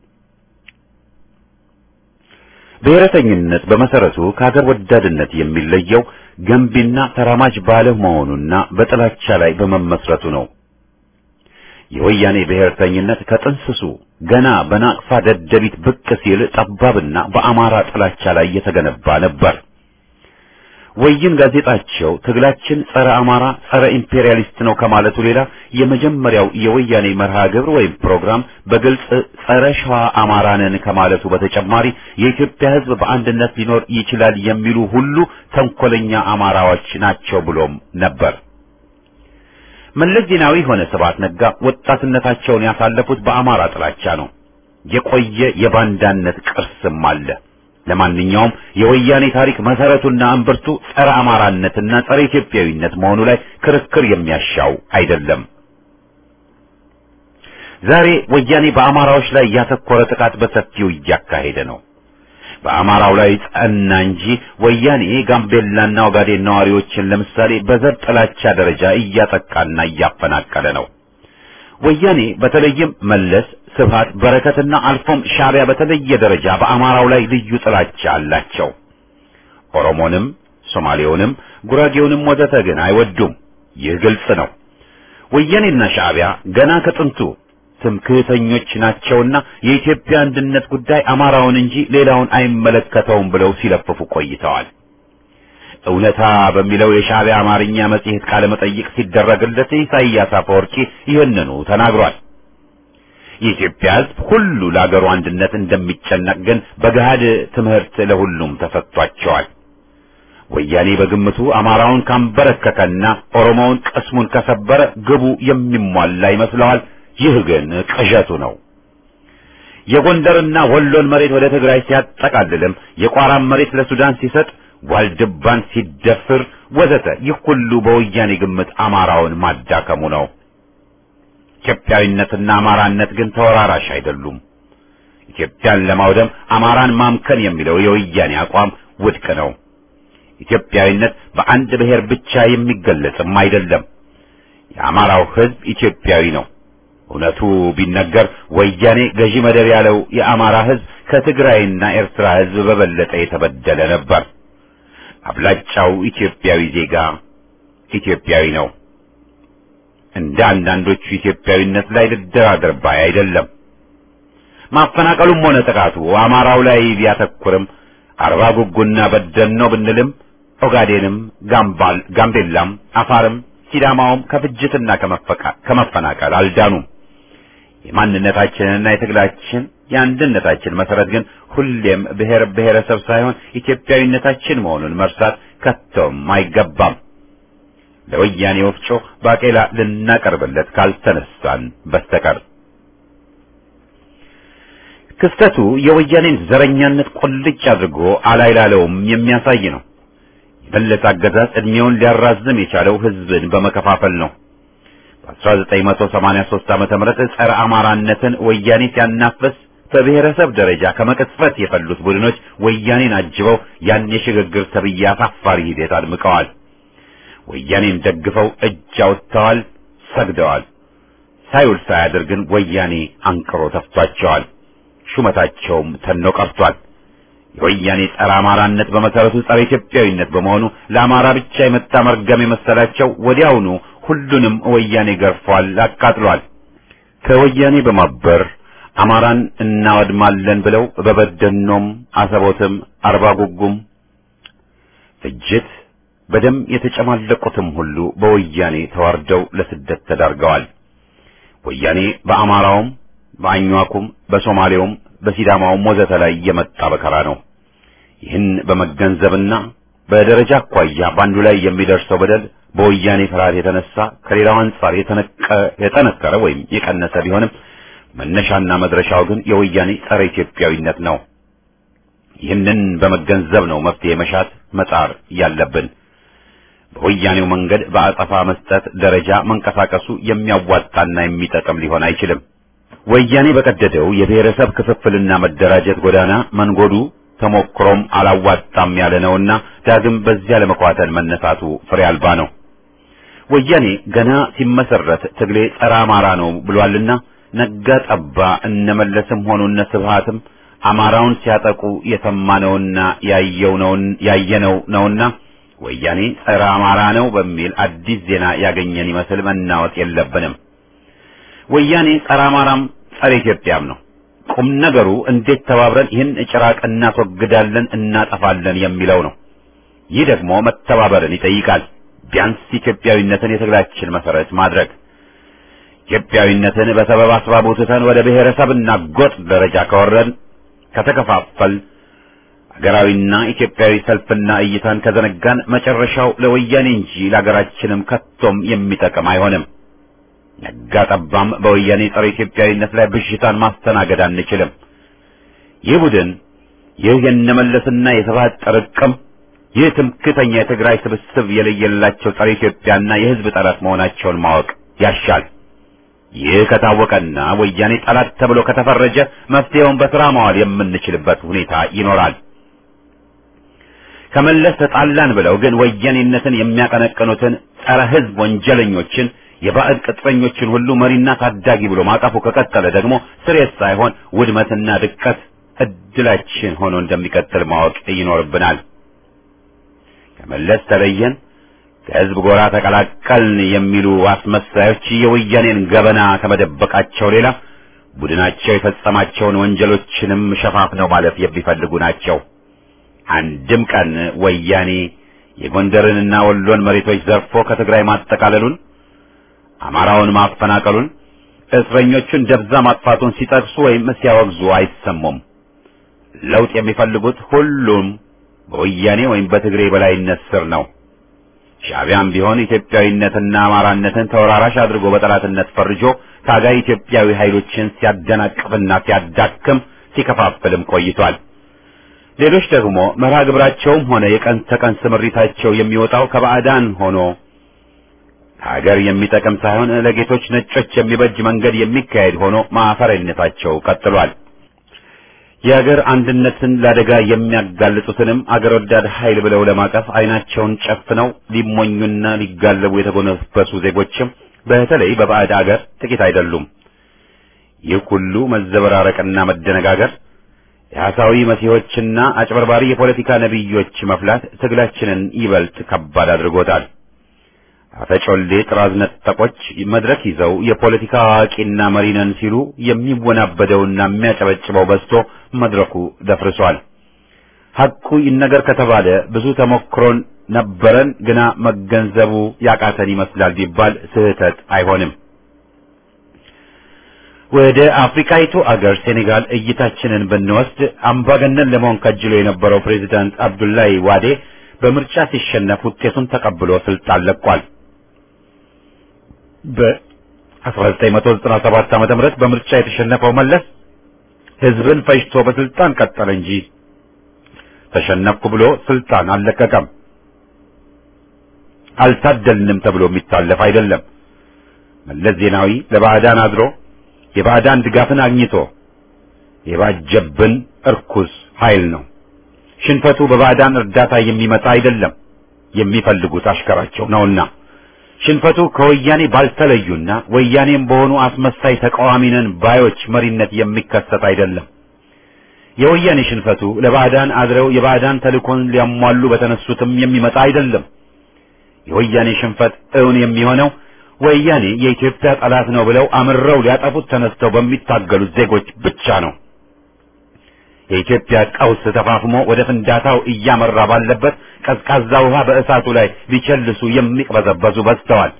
ብሔረተኝነት በመሰረቱ ከሀገር ወዳድነት የሚለየው ገንቢና ተራማጅ ባለመሆኑና በጥላቻ ላይ በመመስረቱ ነው። የወያኔ ብሔርተኝነት ከጥንስሱ ገና በናቅፋ ደደቢት ብቅ ሲል ጠባብና በአማራ ጥላቻ ላይ የተገነባ ነበር። ወይን ጋዜጣቸው ትግላችን ጸረ አማራ ጸረ ኢምፔሪያሊስት ነው ከማለቱ ሌላ የመጀመሪያው የወያኔ መርሃ ግብር ወይም ፕሮግራም በግልጽ ጸረ ሸዋ አማራንን ከማለቱ በተጨማሪ የኢትዮጵያ ሕዝብ በአንድነት ሊኖር ይችላል የሚሉ ሁሉ ተንኮለኛ አማራዎች ናቸው ብሎም ነበር። መለስ ዜናዊ ሆነ ስብሐት ነጋ ወጣትነታቸውን ያሳለፉት በአማራ ጥላቻ ነው። የቆየ የባንዳነት ቅርስም አለ። ለማንኛውም የወያኔ ታሪክ መሰረቱና እምብርቱ ጸረ አማራነትና ጸረ ኢትዮጵያዊነት መሆኑ ላይ ክርክር የሚያሻው አይደለም። ዛሬ ወያኔ በአማራዎች ላይ ያተኮረ ጥቃት በሰፊው እያካሄደ ነው። በአማራው ላይ ጸና እንጂ ወያኔ ጋምቤላና ኦጋዴን ነዋሪዎችን ለምሳሌ በዘር ጥላቻ ደረጃ እያጠቃና እያፈናቀለ ነው። ወያኔ በተለይም መለስ፣ ስብሐት፣ በረከትና አልፎም ሻዕቢያ በተለየ ደረጃ በአማራው ላይ ልዩ ጥላቻ አላቸው። ኦሮሞንም፣ ሶማሌውንም፣ ጉራጌውንም ወዘተ ግን አይወዱም። ይህ ግልጽ ነው። ወያኔና ሻዕቢያ ገና ከጥንቱ ትምክህተኞች ናቸውና የኢትዮጵያ አንድነት ጉዳይ አማራውን እንጂ ሌላውን አይመለከተውም ብለው ሲለፍፉ ቆይተዋል። እውነታ በሚለው የሻዕቢያ አማርኛ መጽሔት ቃለ መጠይቅ ሲደረግለት ኢሳይያስ አፈወርቂ ይህንኑ ተናግሯል። የኢትዮጵያ ሕዝብ ሁሉ ለአገሩ አንድነት እንደሚጨነቅ ግን በገሃድ ትምህርት ለሁሉም ተሰጥቷቸዋል። ወያኔ በግምቱ አማራውን ካንበረከከና ኦሮሞውን ቅስሙን ከሰበረ ግቡ የሚሟላ ይመስለዋል። ይህ ግን ቅዠቱ ነው። የጎንደርና ወሎን መሬት ወደ ትግራይ ሲያጠቃልልም የቋራን መሬት ለሱዳን ሲሰጥ ዋልድባን ሲደፍር ወዘተ ይህ ሁሉ በወያኔ ግምት አማራውን ማዳከሙ ነው። ኢትዮጵያዊነትና አማራነት ግን ተወራራሽ አይደሉም። ኢትዮጵያን ለማውደም አማራን ማምከን የሚለው የወያኔ አቋም ውድቅ ነው። ኢትዮጵያዊነት በአንድ ብሔር ብቻ የሚገለጽም አይደለም። የአማራው ሕዝብ ኢትዮጵያዊ ነው። እውነቱ ቢነገር ወያኔ ገዢ መደብ ያለው የአማራ ሕዝብ ከትግራይና ኤርትራ ሕዝብ በበለጠ የተበደለ ነበር። አብላጫው ኢትዮጵያዊ ዜጋ ኢትዮጵያዊ ነው። እንደ አንዳንዶቹ ኢትዮጵያዊነት ላይ ልደራደር ባይ አይደለም። ማፈናቀሉም ሆነ ጥቃቱ አማራው ላይ ቢያተኩርም አርባ ጉጉና በደኖ ብንልም ኦጋዴንም ጋምቤላም አፋርም ሲዳማውም ከፍጅትና ከመፈናቀል አልዳኑም። የማንነታችንና የትግላችን የአንድነታችን መሰረት ግን ሁሌም ብሔር ብሔረሰብ ሳይሆን ኢትዮጵያዊነታችን መሆኑን መርሳት ከቶም አይገባም። ለወያኔ ወፍጮ ባቄላ ልናቀርብለት ካልተነሳን በስተቀር ክስተቱ የወያኔን ዘረኛነት ቁልጭ አድርጎ አላይላለውም የሚያሳይ ነው። የመለስ አገዛዝ ዕድሜውን ሊያራዝም የቻለው ሕዝብን በመከፋፈል ነው። በ1983 ዓመተ ምህረት ጸረ አማራነትን ወያኔ ሲያናፍስ በብሔረሰብ ደረጃ ከመቅጽበት የፈሉት ቡድኖች ወያኔን አጅበው ያን የሽግግር ተብዬ አሳፋሪ ሂደት አድምቀዋል። ወያኔን ደግፈው እጅ አውጥተዋል፣ ሰግደዋል። ሳይውል ሳያድር ግን ወያኔ አንቅሮ ተፍቷቸዋል። ሹመታቸውም ተኖ ቀርቷል። የወያኔ ጸረ አማራነት በመሰረቱ ጸረ ኢትዮጵያዊነት በመሆኑ ለአማራ ብቻ የመጣ መርገም የመሰላቸው ወዲያውኑ ሁሉንም ወያኔ ገርፏል፣ አቃጥሏል። ከወያኔ በማበር አማራን እናወድማለን ብለው በበደኖም አሰቦትም አርባ ጉጉም ፍጅት በደም የተጨማለቁትም ሁሉ በወያኔ ተዋርደው ለስደት ተዳርገዋል። ወያኔ በአማራውም በአኟኩም በሶማሌውም በሲዳማውም ወዘተ ላይ የመጣ በከራ ነው። ይህን በመገንዘብና በደረጃ አኳያ ባንዱ ላይ የሚደርሰው በደል በወያኔ ፍርሃት የተነሳ ከሌላው አንጻር የጠነከረ ወይም የቀነሰ ቢሆንም መነሻና መድረሻው ግን የወያኔ ጸረ ኢትዮጵያዊነት ነው። ይህንን በመገንዘብ ነው መፍትሄ መሻት መጣር ያለብን። በወያኔው መንገድ በአጸፋ መስጠት ደረጃ መንቀሳቀሱ የሚያዋጣና የሚጠቅም ሊሆን አይችልም። ወያኔ በቀደደው የብሔረሰብ ክፍፍልና መደራጀት ጎዳና መንጎዱ ተሞክሮም አላዋጣም ያለ ነውና ዳግም በዚያ ለመኳተል መነሳቱ ፍሬ አልባ ነው። ወያኔ ገና ሲመሰረት ትግሌ ጸረ አማራ ነው ብሏልና ነጋ ጠባ እነመለስም ሆኑ እነ ስብሃትም አማራውን ሲያጠቁ የሰማነውና ያየነው ነውና ወያኔ ጸረ አማራ ነው በሚል አዲስ ዜና ያገኘን ይመስል መናወጥ የለብንም። ወያኔ ጸረ አማራም ጸረ ኢትዮጵያም ነው። ቁም ነገሩ እንዴት ተባብረን ይህን ጭራቅ እናስወግዳለን እናጠፋለን የሚለው ነው። ይህ ደግሞ መተባበርን ይጠይቃል። ቢያንስ ኢትዮጵያዊነትን የትግላችን መሰረት ማድረግ። ኢትዮጵያዊነትን በሰበብ አስባቡ ትተን ወደ ብሔረሰብና ጎጥ ደረጃ ከወረድን ከተከፋፈል ሀገራዊና ኢትዮጵያዊ ሰልፍና እይታን ከዘነጋን መጨረሻው ለወያኔ እንጂ ለሀገራችንም ከቶም የሚጠቅም አይሆንም። ነጋ ጠባም በወያኔ ጸረ ኢትዮጵያዊነት ላይ ብዥታን ማስተናገድ አንችልም። ይህ ቡድን ይህ የነመለስና የስብሐት ጥርቅም ይህ ትምክህተኛ የትግራይ ስብስብ የለየላቸው ጸረ ኢትዮጵያና የህዝብ ጠላት መሆናቸውን ማወቅ ያሻል። ይህ ከታወቀና ወያኔ ጠላት ተብሎ ከተፈረጀ መፍትሄውን በስራ ማዋል የምንችልበት ሁኔታ ይኖራል። ከመለስ ተጣላን ብለው ግን ወያኔነትን የሚያቀነቅኑትን ጸረ ህዝብ ወንጀለኞችን የባዕድ ቅጥረኞችን ሁሉ መሪና ታዳጊ ብሎ ማቀፉ ከቀጠለ ደግሞ ስሬት ሳይሆን ውድመትና ድቀት እድላችን ሆኖ እንደሚቀጥል ማወቅ ይኖርብናል። ከመለስ ተለየን፣ ከህዝብ ጎራ ተቀላቀልን የሚሉ አስመሳዮች የወያኔን ገበና ከመደበቃቸው ሌላ ቡድናቸው የፈጸማቸውን ወንጀሎችንም ሸፋፍነው ማለፍ የሚፈልጉ ናቸው። አንድም ቀን ወያኔ የጎንደርንና ወሎን መሬቶች ዘርፎ ከትግራይ ማጠቃለሉን፣ አማራውን ማፈናቀሉን፣ እስረኞቹን ደብዛ ማጥፋቱን ሲጠቅሱ ወይም ሲያወግዙ አይሰሙም። ለውጥ የሚፈልጉት ሁሉም በወያኔ ወይም በትግሬ በላይነት ስር ነው። ሻዕቢያም ቢሆን ኢትዮጵያዊነትና አማራነትን ተወራራሽ አድርጎ በጠላትነት ፈርጆ ታጋይ ኢትዮጵያዊ ኃይሎችን ሲያደናቅፍና ሲያዳክም ሲከፋፍልም ቆይቷል። ሌሎች ደግሞ መርሃ ግብራቸውም ሆነ የቀን ተቀን ስምሪታቸው የሚወጣው ከባዕዳን ሆኖ ሀገር የሚጠቅም ሳይሆን ለጌቶች ነጮች የሚበጅ መንገድ የሚካሄድ ሆኖ ማፈሪያነታቸው ቀጥሏል። የሀገር አንድነትን ለአደጋ የሚያጋልጡትንም አገር ወዳድ ኃይል ብለው ለማቀፍ አይናቸውን ጨፍነው ሊሞኙና ሊጋለቡ የተጎነበሱ ዜጎችም በተለይ በባዕድ አገር ጥቂት አይደሉም። ይህ ሁሉ መዘበራረቅና መደነጋገር የሐሳዊ መሲሖችና አጭበርባሪ የፖለቲካ ነቢዮች መፍላት ትግላችንን ይበልጥ ከባድ አድርጎታል። አፈጮሌ ጥራዝ ነጠቆች መድረክ ይዘው የፖለቲካ አዋቂና መሪ ነን ሲሉ የሚወናበደውና የሚያጨበጭበው በዝቶ መድረኩ ደፍርሷል። ሐቁ ይነገር ከተባለ ብዙ ተሞክሮን ነበረን፣ ግና መገንዘቡ ያቃተን ይመስላል ቢባል ስህተት አይሆንም። ወደ አፍሪካይቱ አገር ሴኔጋል እይታችንን ብንወስድ አምባገነን ለመሆን ከጅሎ የነበረው ፕሬዝዳንት አብዱላይ ዋዴ በምርጫ ሲሸነፍ ውጤቱን ተቀብሎ ስልጣን ለቋል። በ1997 ዓመተ ምህረት በምርጫ የተሸነፈው መለስ ህዝብን ፈጅቶ በስልጣን ቀጠለ እንጂ ተሸነፍኩ ብሎ ስልጣን አልለቀቀም። አልታደልንም ተብሎ የሚታለፍ አይደለም። መለስ ዜናዊ ለባዕዳን አድሮ የባዕዳን ድጋፍን አግኝቶ የባጀብን እርኩስ ኃይል ነው። ሽንፈቱ በባዕዳን እርዳታ የሚመጣ አይደለም፣ የሚፈልጉት አሽከራቸው ነውና። ሽንፈቱ ከወያኔ ባልተለዩና ወያኔም በሆኑ አስመሳይ ተቃዋሚነን ባዮች መሪነት የሚከሰት አይደለም። የወያኔ ሽንፈቱ ለባዕዳን አድረው የባዕዳን ተልእኮን ሊያሟሉ በተነሱትም የሚመጣ አይደለም። የወያኔ ሽንፈት እውን የሚሆነው ወያኔ የኢትዮጵያ ጠላት ነው ብለው አምረው ሊያጠፉት ተነስተው በሚታገሉት ዜጎች ብቻ ነው። የኢትዮጵያ ቀውስ ተፋፍሞ ወደ ፍንዳታው እያመራ ባለበት ቀዝቃዛ ውሃ በእሳቱ ላይ ሊቸልሱ የሚቅበዘበዙ በዝተዋል።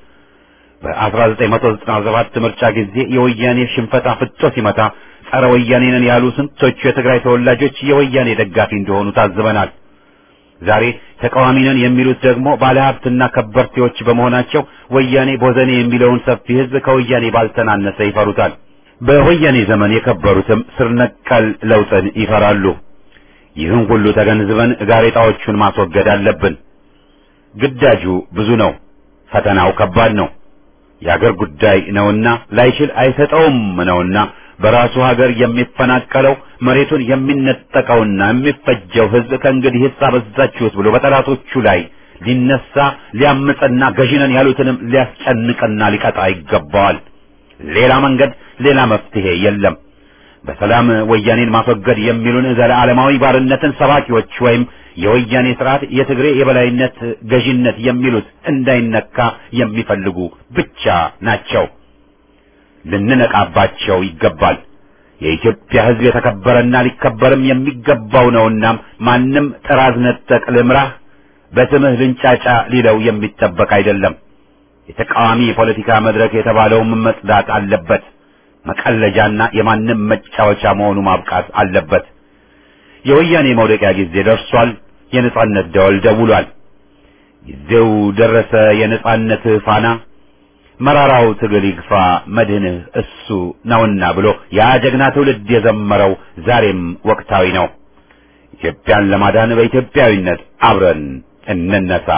በ1997 ምርጫ ጊዜ የወያኔ ሽንፈት አፍጦ ሲመታ ጸረ ወያኔ ነን ያሉ ስንቶቹ የትግራይ ተወላጆች የወያኔ ደጋፊ እንደሆኑ ታዝበናል። ዛሬ ተቃዋሚ ነን የሚሉት ደግሞ ባለሀብትና ከበርቴዎች በመሆናቸው ወያኔ ቦዘኔ የሚለውን ሰፊ ሕዝብ ከወያኔ ባልተናነሰ ይፈሩታል። በወያኔ ዘመን የከበሩትም ስር ነቀል ለውጥን ይፈራሉ። ይህን ሁሉ ተገንዝበን ጋሬጣዎቹን ማስወገድ አለብን። ግዳጁ ብዙ ነው፣ ፈተናው ከባድ ነው። የአገር ጉዳይ ነውና ላይችል አይሰጠውም ነውና በራሱ ሀገር የሚፈናቀለው መሬቱን የሚነጠቀውና የሚፈጀው ሕዝብ ከእንግዲህ አበዛችሁት ብሎ በጠላቶቹ ላይ ሊነሳ ሊያምጽና ገዢነን ያሉትንም ሊያስጨንቅና ሊቀጣ ይገባዋል። ሌላ መንገድ ሌላ መፍትሄ የለም። በሰላም ወያኔን ማስወገድ የሚሉን ዘላለማዊ ባርነትን ሰባኪዎች ወይም የወያኔ ስርዓት የትግሬ የበላይነት ገዢነት የሚሉት እንዳይነካ የሚፈልጉ ብቻ ናቸው። ልንነቃባቸው ይገባል። የኢትዮጵያ ሕዝብ የተከበረና ሊከበርም የሚገባው ነውና ማንም ጥራዝ ነጠቅ ልምራህ በስምህ ልንጫጫ ሊለው የሚጠበቅ አይደለም። የተቃዋሚ የፖለቲካ መድረክ የተባለውም መጽዳት አለበት። መቀለጃና የማንም መጫወቻ መሆኑ ማብቃት አለበት። የወያኔ መውደቂያ ጊዜ ደርሷል። የነጻነት ደወል ደውሏል። ጊዜው ደረሰ። የነጻነት ፋና መራራው ትግል ይግፋ መድህንህ እሱ ነውና ብሎ ያ ጀግና ትውልድ የዘመረው ዛሬም ወቅታዊ ነው። ኢትዮጵያን ለማዳን በኢትዮጵያዊነት አብረን እንነሳ።